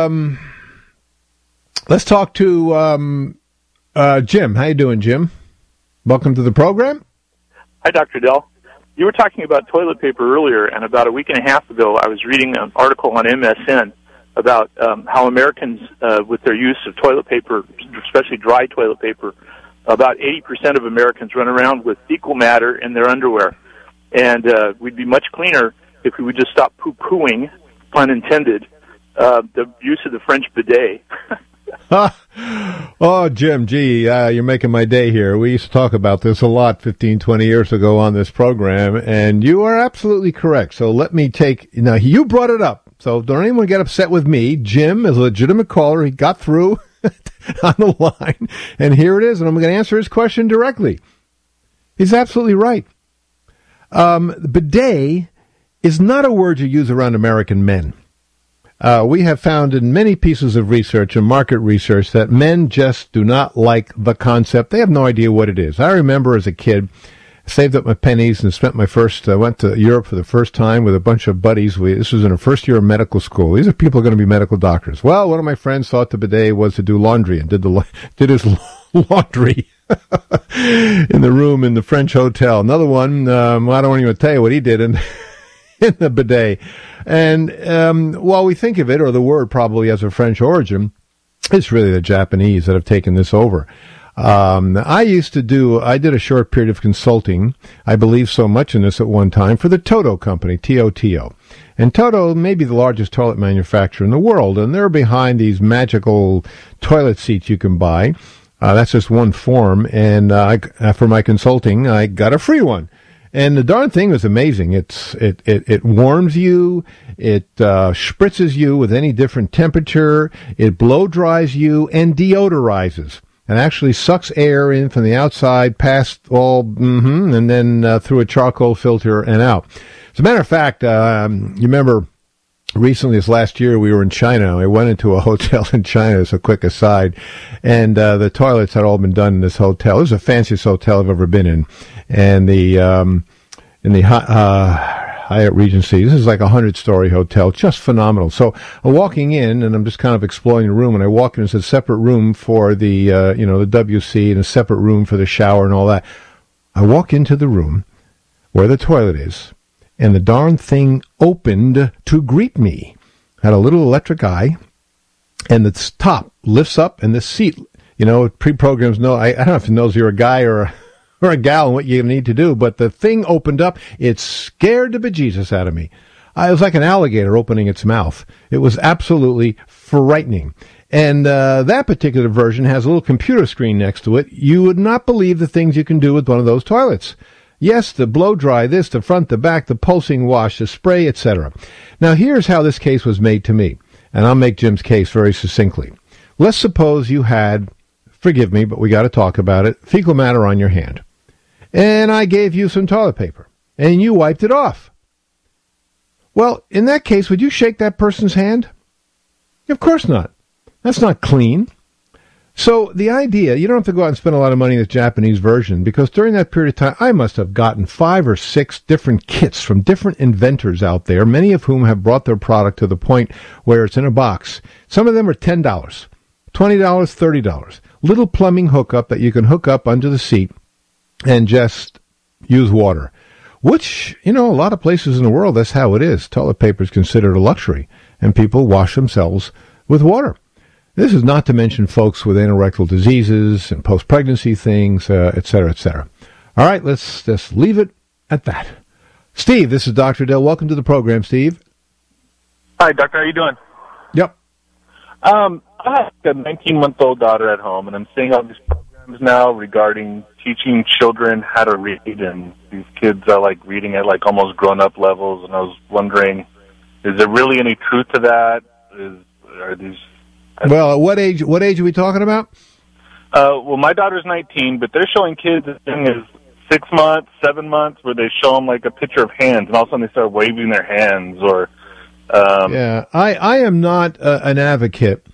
let's talk to Jim. How you doing, Jim? Welcome to the program. Hi, Dr. Dell. You were talking about toilet paper earlier, and about a week and a half ago, I was reading an article on MSN about how Americans, with their use of toilet paper, especially dry toilet paper, about 80% of Americans run around with fecal matter in their underwear. And we'd be much cleaner if we would just stop poo-pooing, pun intended, the use of the French bidet. Oh, Jim, you're making my day here. We used to talk about this a lot 15, 20 years ago on this program, and you are absolutely correct. So let me now you brought it up. So don't anyone get upset with me. Jim is a legitimate caller. He got through on the line, and here it is, and I'm going to answer his question directly. He's absolutely right. Bidet is not a word you use around American men. We have found in many pieces of research and market research that men just do not like the concept. They have no idea what it is. I remember as a kid, saved up my pennies and went to Europe for the first time with a bunch of buddies. This was in the first year of medical school. These are people going to be medical doctors. Well, one of my friends thought the bidet was to do laundry and did his laundry in the room in the French hotel. Another one, I don't even tell you what he did in the bidet. And while we think of it, or the word probably has a French origin, it's really the Japanese that have taken this over. I did a short period of consulting. I believe so much in this at one time for the Toto company, T-O-T-O. And Toto may be the largest toilet manufacturer in the world, and they're behind these magical toilet seats you can buy. That's just one form, and for my consulting, I got a free one. And the darn thing was amazing. It warms you, it spritzes you with any different temperature, it blow dries you, and deodorizes. And actually sucks air in from the outside past all, and then through a charcoal filter and out. As a matter of fact, you remember recently, this last year, we were in China. I went into a hotel in China, as a quick aside, and the toilets had all been done in this hotel. It was the fanciest hotel I've ever been in. And in the Hyatt Regency, this is like a 100-story hotel, just phenomenal. So I'm walking in, and I'm just kind of exploring the room, and I walk in, it's a separate room for the WC, and a separate room for the shower and all that. I walk into the room where the toilet is, and the darn thing opened to greet me. Had a little electric eye, and the top lifts up, and the seat, pre-programs know, I don't know if it knows you're a guy or a gal and what you need to do, but the thing opened up. It scared the bejesus out of me. It was like an alligator opening its mouth. It was absolutely frightening. And that particular version has a little computer screen next to it. You would not believe the things you can do with one of those toilets. Yes, the blow dry, this, the front, the back, the pulsing wash, the spray, etc. Now, here's how this case was made to me, and I'll make Jim's case very succinctly. Let's suppose you had, forgive me, but we got to talk about it, fecal matter on your hand. And I gave you some toilet paper, and you wiped it off. Well, in that case, would you shake that person's hand? Of course not. That's not clean. So the idea, you don't have to go out and spend a lot of money in this Japanese version, because during that period of time, I must have gotten 5 or 6 different kits from different inventors out there, many of whom have brought their product to the point where it's in a box. Some of them are $10, $20, $30. Little plumbing hookup that you can hook up under the seat and just use water, which, a lot of places in the world, that's how it is. Toilet paper is considered a luxury, and people wash themselves with water. This is not to mention folks with anorectal diseases and post-pregnancy things, et cetera, et cetera. All right, let's just leave it at that. Steve, this is Dr. Dale. Welcome to the program, Steve. Hi, Doctor. How you doing? Yep. I have a 19-month-old daughter at home, and I'm seeing all these programs now regarding teaching children how to read, and these kids are reading at almost grown-up levels, and I was wondering, is there really any truth to that? Are these... Well, at what age are we talking about? Well, my daughter's 19, but they're showing kids as young as 6 months, 7 months, where they show them a picture of hands, and all of a sudden they start waving their hands, or... Yeah, I am not an advocate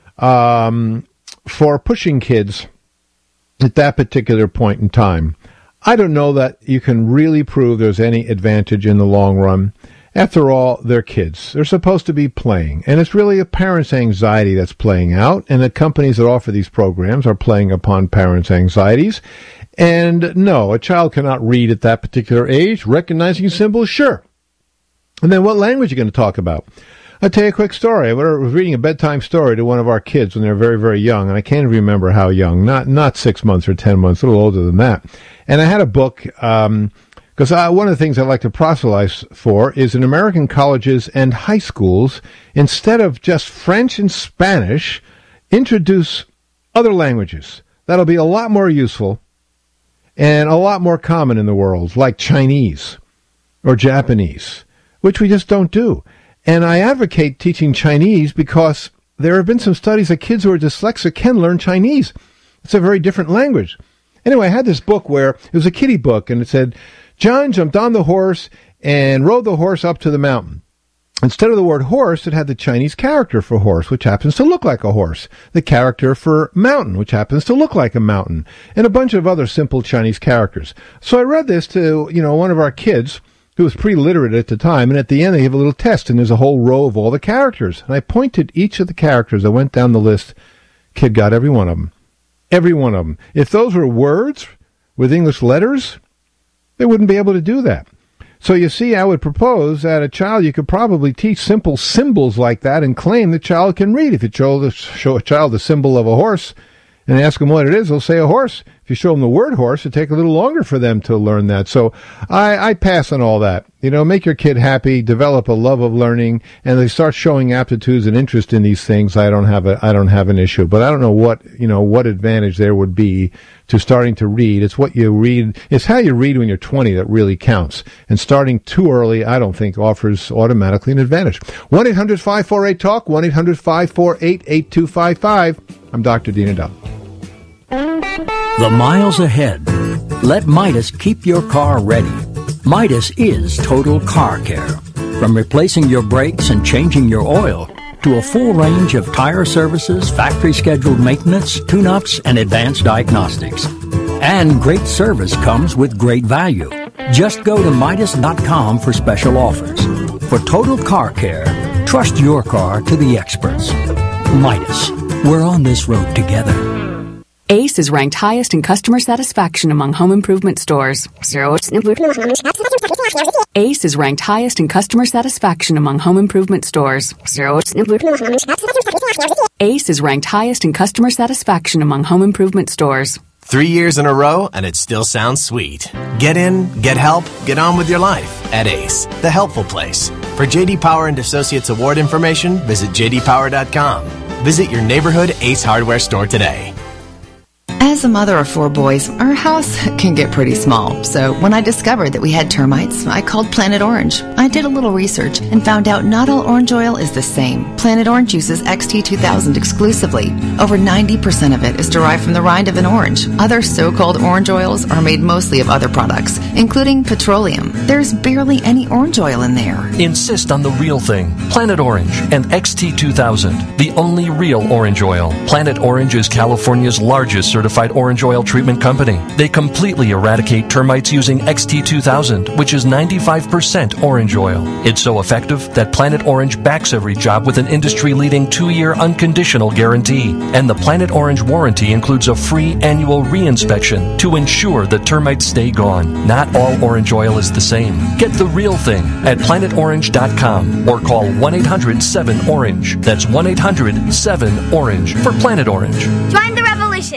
for pushing kids at that particular point in time. I don't know that you can really prove there's any advantage in the long run. After all, they're kids. They're supposed to be playing, and it's really a parent's anxiety that's playing out, and the companies that offer these programs are playing upon parents' anxieties. And no, a child cannot read at that particular age. Recognizing symbols, sure. And then what language are you going to talk about? I'll tell you a quick story. I was reading a bedtime story to one of our kids when they were very, very young, and I can't remember how young, not 6 months or 10 months, a little older than that. And I had a book, because one of the things I like to proselytize for is in American colleges and high schools, instead of just French and Spanish, introduce other languages. That'll be a lot more useful and a lot more common in the world, like Chinese or Japanese, which we just don't do. And I advocate teaching Chinese because there have been some studies that kids who are dyslexic can learn Chinese. It's a very different language. Anyway, I had this book where it was a kiddie book, and it said, John jumped on the horse and rode the horse up to the mountain. Instead of the word horse, it had the Chinese character for horse, which happens to look like a horse, the character for mountain, which happens to look like a mountain, and a bunch of other simple Chinese characters. So I read this to, one of our kids who was pre-literate at the time, and at the end they have a little test, and there's a whole row of all the characters. And I pointed each of the characters. I went down the list. Kid got every one of them. Every one of them. If those were words with English letters, they wouldn't be able to do that. So you see, I would propose that a child, you could probably teach simple symbols like that and claim the child can read. If you show a child the symbol of a horse and ask them what it is, they'll say a horse. If you show them the word horse, it'll take a little longer for them to learn that. So I pass on all that. Make your kid happy, develop a love of learning, and they start showing aptitudes and interest in these things. I don't have an issue, but I don't know what advantage there would be to starting to read. It's what you read. It's how you read when you're 20 that really counts. And starting too early, I don't think offers automatically an advantage. 1-800-548-TALK, 1-800-548-8255. I'm Dr. Dean Edell. The miles ahead. Let Midas keep your car ready. Midas is total car care. From replacing your brakes and changing your oil to a full range of tire services, factory-scheduled maintenance, tune-ups, and advanced diagnostics. And great service comes with great value. Just go to Midas.com for special offers. For total car care, trust your car to the experts. Midas. We're on this road together. Ace is ranked highest in customer satisfaction among home improvement stores. Ace is ranked highest in customer satisfaction among home improvement stores. Ace is ranked highest in customer satisfaction among home improvement stores. 3 years in a row, and it still sounds sweet. Get in, get help, get on with your life at Ace, the helpful place. For J.D. Power and Associates Award information, visit jdpower.com. Visit your neighborhood Ace Hardware store today. As a mother of 4 boys, our house can get pretty small. So when I discovered that we had termites, I called Planet Orange. I did a little research and found out not all orange oil is the same. Planet Orange uses XT2000 exclusively. Over 90% of it is derived from the rind of an orange. Other so-called orange oils are made mostly of other products, including petroleum. There's barely any orange oil in there. Insist on the real thing. Planet Orange and XT2000, the only real orange oil. Planet Orange is California's largest certified orange oil treatment company. They completely eradicate termites using XT2000, which is 95% orange oil. It's so effective that Planet Orange backs every job with an industry-leading 2-year unconditional guarantee. And the Planet Orange warranty includes a free annual re-inspection to ensure that termites stay gone. Not all orange oil is the same. Get the real thing at planetorange.com or call 1-800-7-ORANGE. That's 1-800-7-ORANGE for Planet Orange. Join the revolution.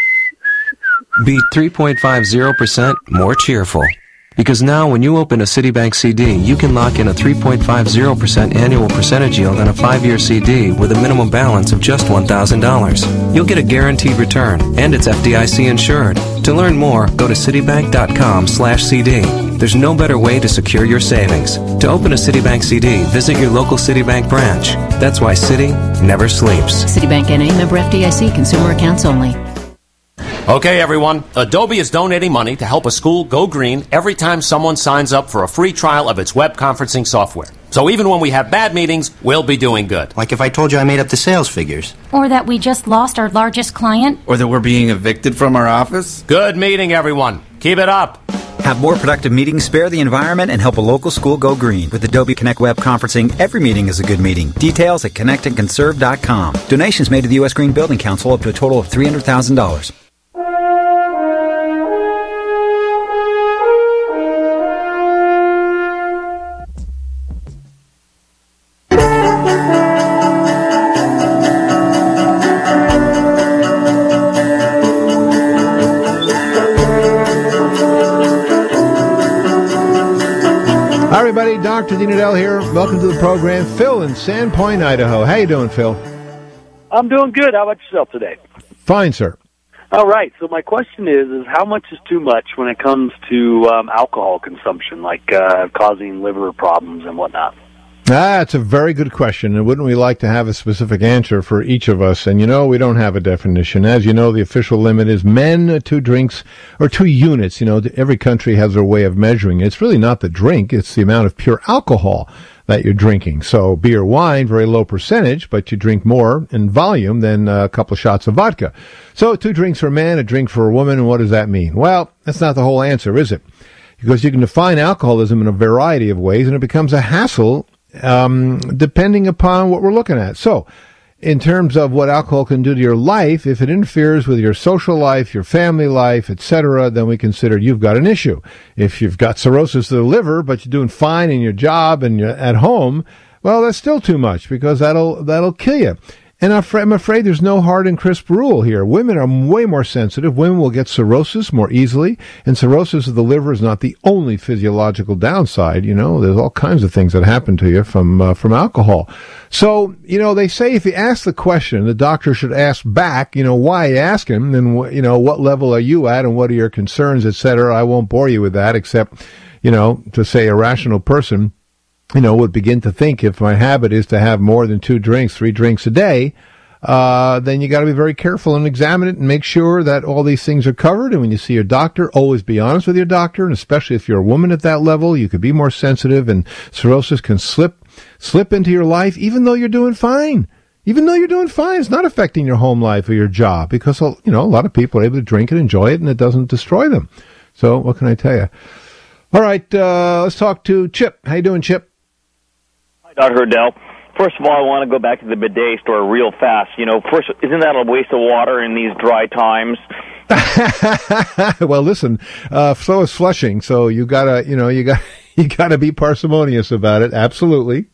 Be 3.50% more cheerful. Because now when you open a Citibank CD, you can lock in a 3.50% annual percentage yield on a 5-year CD with a minimum balance of just $1,000. You'll get a guaranteed return, and it's FDIC insured. To learn more, go to Citibank.com/CD. There's no better way to secure your savings. To open a Citibank CD, visit your local Citibank branch. That's why Citi never sleeps. Citibank N.A., member FDIC, consumer accounts only. Okay, everyone. Adobe is donating money to help a school go green every time someone signs up for a free trial of its web conferencing software. So even when we have bad meetings, we'll be doing good. Like if I told you I made up the sales figures. Or that we just lost our largest client. Or that we're being evicted from our office. Good meeting, everyone. Keep it up. Have more productive meetings, spare the environment, and help a local school go green. With Adobe Connect Web Conferencing, every meeting is a good meeting. Details at connectandconserve.com. Donations made to the U.S. Green Building Council up to a total of $300,000. Hi, everybody. Dr. Dean Edell here. Welcome to the program. Phil in Sandpoint, Idaho. How you doing, Phil? I'm doing good. How about yourself today? Fine, sir. All right. So my question is how much is too much when it comes to alcohol consumption, like causing liver problems and whatnot? That's a very good question, and wouldn't we like to have a specific answer for each of us? And we don't have a definition. As you know, the official limit is men, 2 drinks, or 2 units. Every country has their way of measuring it. It's really not the drink, it's the amount of pure alcohol that you're drinking. So beer, wine, very low percentage, but you drink more in volume than a couple of shots of vodka. So 2 drinks for a man, a drink for a woman, and what does that mean? Well, that's not the whole answer, is it? Because you can define alcoholism in a variety of ways, and it becomes a hassle depending upon what we're looking at. So, in terms of what alcohol can do to your life, if it interferes with your social life, your family life, etc., then we consider you've got an issue. If you've got cirrhosis of the liver, but you're doing fine in your job and you're at home, well, that's still too much because that'll kill you. And I'm afraid there's no hard and crisp rule here. Women are way more sensitive. Women will get cirrhosis more easily, and cirrhosis of the liver is not the only physiological downside. You know, there's all kinds of things that happen to you from alcohol. So, you know, they say if you ask the question, the doctor should ask back, you know, why you ask him, and, you know, what level are you at and what are your concerns, etc. I won't bore you with that, except, you know, to say a rational person, you know, would begin to think if my habit is to have more than 3 drinks a day, then you got to be very careful and examine it and make sure that all these things are covered. And when you see your doctor, always be honest with your doctor. And especially if you're a woman at that level, you could be more sensitive, and cirrhosis can slip into your life, even though you're doing fine. Even though you're doing fine, it's not affecting your home life or your job because, you know, a lot of people are able to drink and enjoy it, and it doesn't destroy them. So what can I tell you? All right, let's talk to Chip. How you doing, Chip? Dr. Hurdell. First of all, I want to go back to the bidet story real fast. You know, first, isn't that a waste of water in these dry times? Well, listen, so is flushing, so you gotta be parsimonious about it. Absolutely.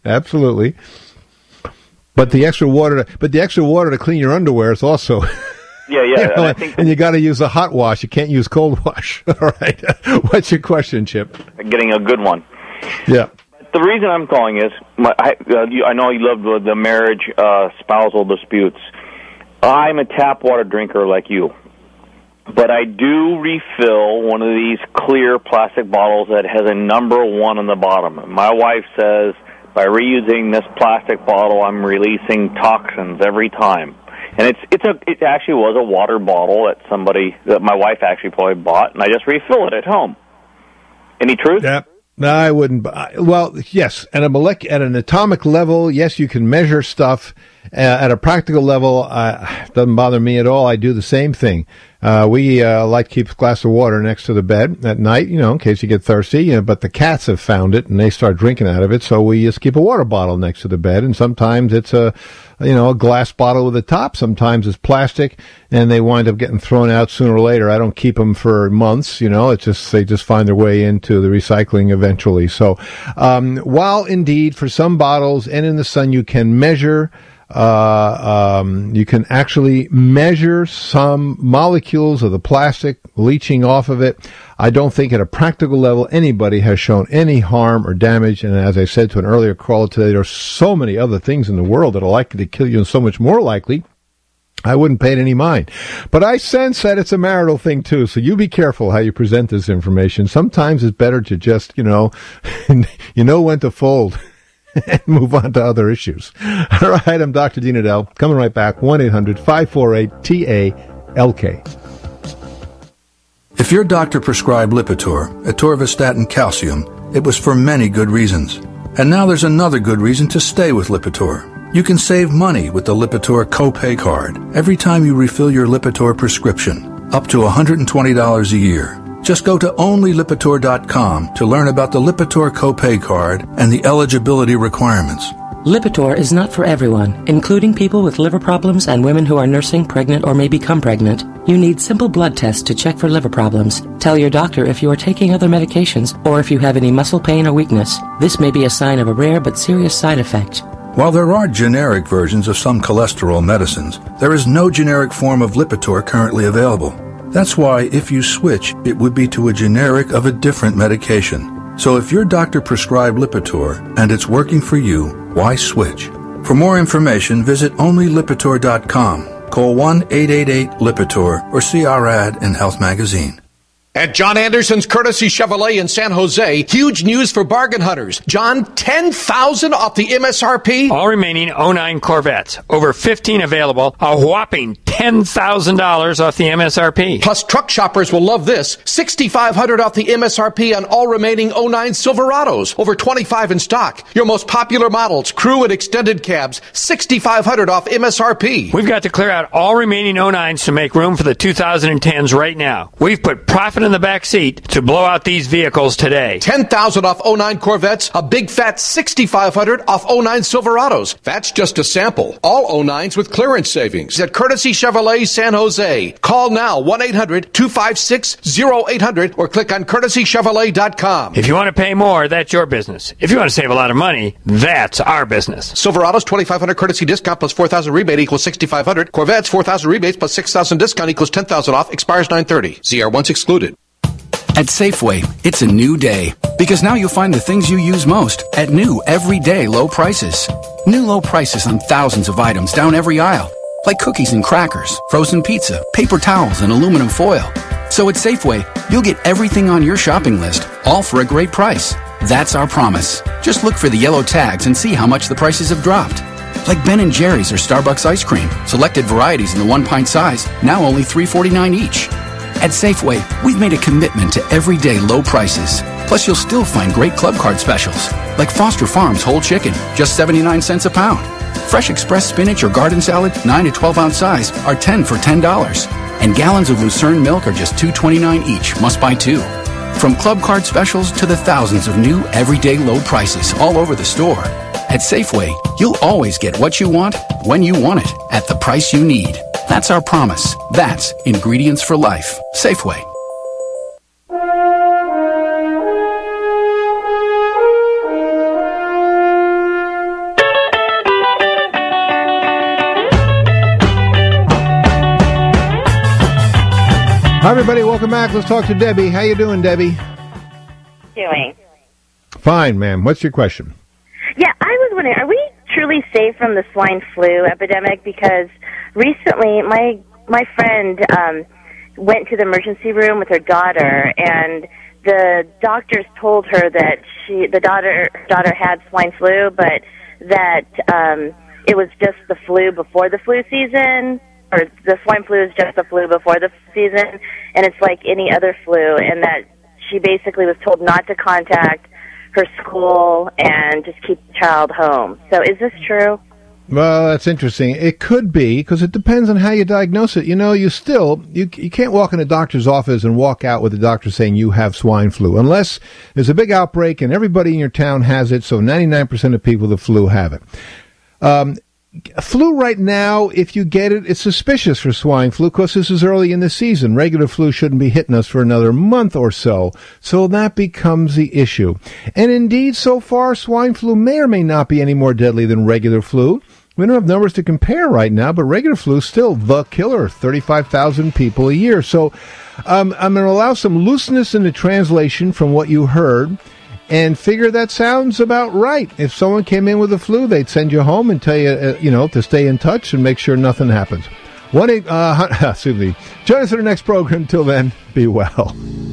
But the extra water to clean your underwear is also. Yeah. You know, and you got to use a hot wash. You can't use cold wash. All right. What's your question, Chip? Getting a good one. Yeah. The reason I'm calling is, I know you love the marriage spousal disputes. I'm a tap water drinker like you, but I do refill one of these clear plastic bottles that has a number 1 on the bottom. My wife says by reusing this plastic bottle, I'm releasing toxins every time. And it actually was a water bottle that my wife actually probably bought, and I just refill it at home. Any truth? Yeah. No, I wouldn't. Well, yes, at an atomic level, yes, you can measure stuff. At a practical level, it doesn't bother me at all. I do the same thing. We like to keep a glass of water next to the bed at night, you know, in case you get thirsty. You know, but the cats have found it and they start drinking out of it, so we just keep a water bottle next to the bed. And sometimes it's a glass bottle with a top. Sometimes it's plastic, and they wind up getting thrown out sooner or later. I don't keep them for months. You know, they just find their way into the recycling eventually. So, while indeed for some bottles and in the sun you can measure. You can actually measure some molecules of the plastic leaching off of it. I don't think at a practical level anybody has shown any harm or damage. And as I said to an earlier caller today, there are so many other things in the world that are likely to kill you and so much more likely. I wouldn't pay it any mind. But I sense that it's a marital thing too, so you be careful how you present this information. Sometimes it's better to just, you know when to fold. And move on to other issues. All right, I'm Dr. Dean Edell. Coming right back, 1-800-548-TALK. If your doctor prescribed Lipitor, atorvastatin calcium, it was for many good reasons. And now there's another good reason to stay with Lipitor. You can save money with the Lipitor copay card every time you refill your Lipitor prescription, up to $120 a year. Just go to onlylipitor.com to learn about the Lipitor copay card and the eligibility requirements. Lipitor is not for everyone, including people with liver problems and women who are nursing, pregnant, or may become pregnant. You need simple blood tests to check for liver problems. Tell your doctor if you are taking other medications or if you have any muscle pain or weakness. This may be a sign of a rare but serious side effect. While there are generic versions of some cholesterol medicines, there is no generic form of Lipitor currently available. That's why if you switch, it would be to a generic of a different medication. So if your doctor prescribed Lipitor and it's working for you, why switch? For more information, visit onlylipitor.com. Call 1-888-LIPITOR or see our ad in Health Magazine. At John Anderson's Courtesy Chevrolet in San Jose, huge news for bargain hunters. John, $10,000 off the MSRP? All remaining 09 Corvettes. Over 15 available. A whopping $10,000 off the MSRP. Plus, truck shoppers will love this. $6,500 off the MSRP on all remaining 09 Silverados. Over 25 in stock. Your most popular models, crew and extended cabs. $6,500 off MSRP. We've got to clear out all remaining 09s to make room for the 2010s right now. We've put profit in in the back seat to blow out these vehicles today. $10,000 off 09 Corvettes, a big fat $6,500 off 09 Silverados. That's just a sample. All 09s with clearance savings at Courtesy Chevrolet San Jose. Call now 1-800-256-0800 or click on courtesychevrolet.com. If you want to pay more, that's your business. If you want to save a lot of money, that's our business. Silverados, $2,500 courtesy discount plus $4,000 rebate equals $6,500. Corvettes, $4,000 rebates plus $6,000 discount equals $10,000 off. Expires 9/30. ZR once excluded. At Safeway, it's a new day. Because now you'll find the things you use most at new everyday low prices. New low prices on thousands of items down every aisle. Like cookies and crackers, frozen pizza, paper towels, and aluminum foil. So at Safeway, you'll get everything on your shopping list, all for a great price. That's our promise. Just look for the yellow tags and see how much the prices have dropped. Like Ben & Jerry's or Starbucks ice cream. Selected varieties in the 1-pint size, now only $3.49 each. At Safeway, we've made a commitment to everyday low prices. Plus, you'll still find great club card specials, like Foster Farms whole chicken, just 79 cents a pound. Fresh Express spinach or garden salad, 9 to 12-ounce size, are 10 for $10. And gallons of Lucerne milk are just $2.29 each, must buy 2. From club card specials to the thousands of new everyday low prices all over the store. At Safeway, you'll always get what you want, when you want it, at the price you need. That's our promise. That's ingredients for life. Safeway. Hi, everybody. Welcome back. Let's talk to Debbie. How you doing, Debbie? Doing? Fine, ma'am. What's your question? Yeah, I was wondering, are we truly safe from the swine flu epidemic? Because recently, my friend went to the emergency room with her daughter, and the doctors told her that the daughter had swine flu, but that it was just the flu before the flu season, or the swine flu is just the flu before the season, and it's like any other flu, and that she basically was told not to contact her school and just keep the child home. So is this true? Well, that's interesting. It could be, because it depends on how you diagnose it. You know, you can't walk in a doctor's office and walk out with the doctor saying you have swine flu, unless there's a big outbreak and everybody in your town has it, so 99% of people with the flu have it. Flu right now, if you get it, it's suspicious for swine flu because this is early in the season. Regular flu shouldn't be hitting us for another month or so. So that becomes the issue. And indeed, so far, swine flu may or may not be any more deadly than regular flu. We don't have numbers to compare right now, but regular flu is still the killer, 35,000 people a year. So I'm going to allow some looseness in the translation from what you heard and figure that sounds about right. If someone came in with the flu, they'd send you home and tell you, to stay in touch and make sure nothing happens. Excuse me. Join us in the next program. Till then, be well.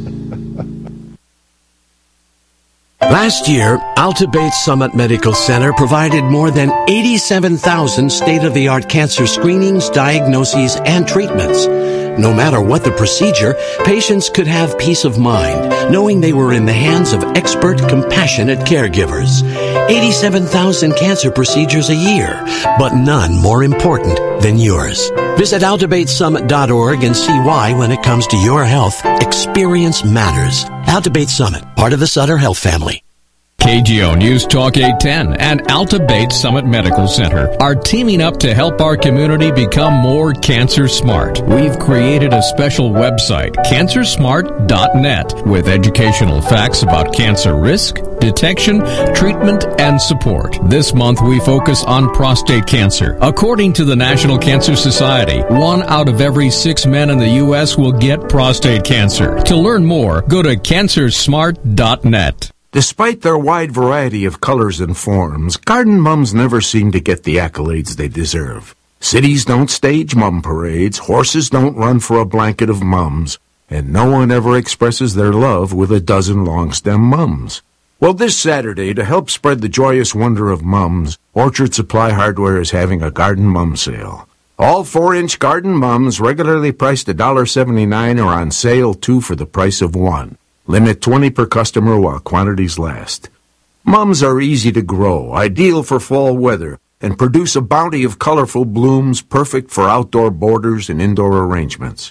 Last year, Alta Bates Summit Medical Center provided more than 87,000 state-of-the-art cancer screenings, diagnoses, and treatments. No matter what the procedure, patients could have peace of mind, knowing they were in the hands of expert, compassionate caregivers. 87,000 cancer procedures a year, but none more important than yours. Visit altabatesummit.org and see why, when it comes to your health, experience matters. Alta Bates Summit, part of the Sutter Health family. KGO News Talk 810 and Alta Bates Summit Medical Center are teaming up to help our community become more cancer smart. We've created a special website, cancersmart.net, with educational facts about cancer risk, detection, treatment, and support. This month we focus on prostate cancer. According to the National Cancer Society, 1 out of every 6 men in the U.S. will get prostate cancer. To learn more, go to cancersmart.net. Despite their wide variety of colors and forms, garden mums never seem to get the accolades they deserve. Cities don't stage mum parades, horses don't run for a blanket of mums, and no one ever expresses their love with a dozen long-stem mums. Well, this Saturday, to help spread the joyous wonder of mums, Orchard Supply Hardware is having a garden mum sale. All 4-inch garden mums, regularly priced $1.79, are on sale, 2 for the price of 1. Limit 20 per customer while quantities last. Mums are easy to grow, ideal for fall weather, and produce a bounty of colorful blooms perfect for outdoor borders and indoor arrangements.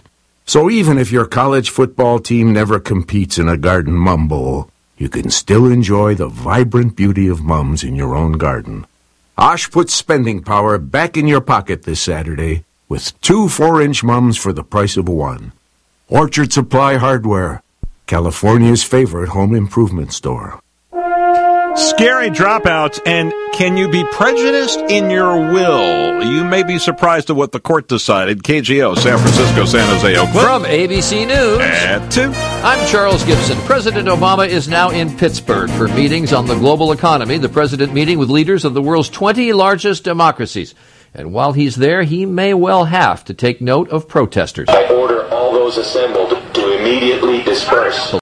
So even if your college football team never competes in a Garden Mum Bowl, you can still enjoy the vibrant beauty of mums in your own garden. Osh puts spending power back in your pocket this Saturday with 2 4-inch mums for the price of 1. Orchard Supply Hardware, California's favorite home improvement store. Scary dropouts, and can you be prejudiced in your will? You may be surprised at what the court decided. KGO, San Francisco, San Jose, Oakland. From ABC News. At 2. I'm Charles Gibson. President Obama is now in Pittsburgh for meetings on the global economy. The president meeting with leaders of the world's 20 largest democracies. And while he's there, he may well have to take note of protesters. I order all those assembled to immediately disperse.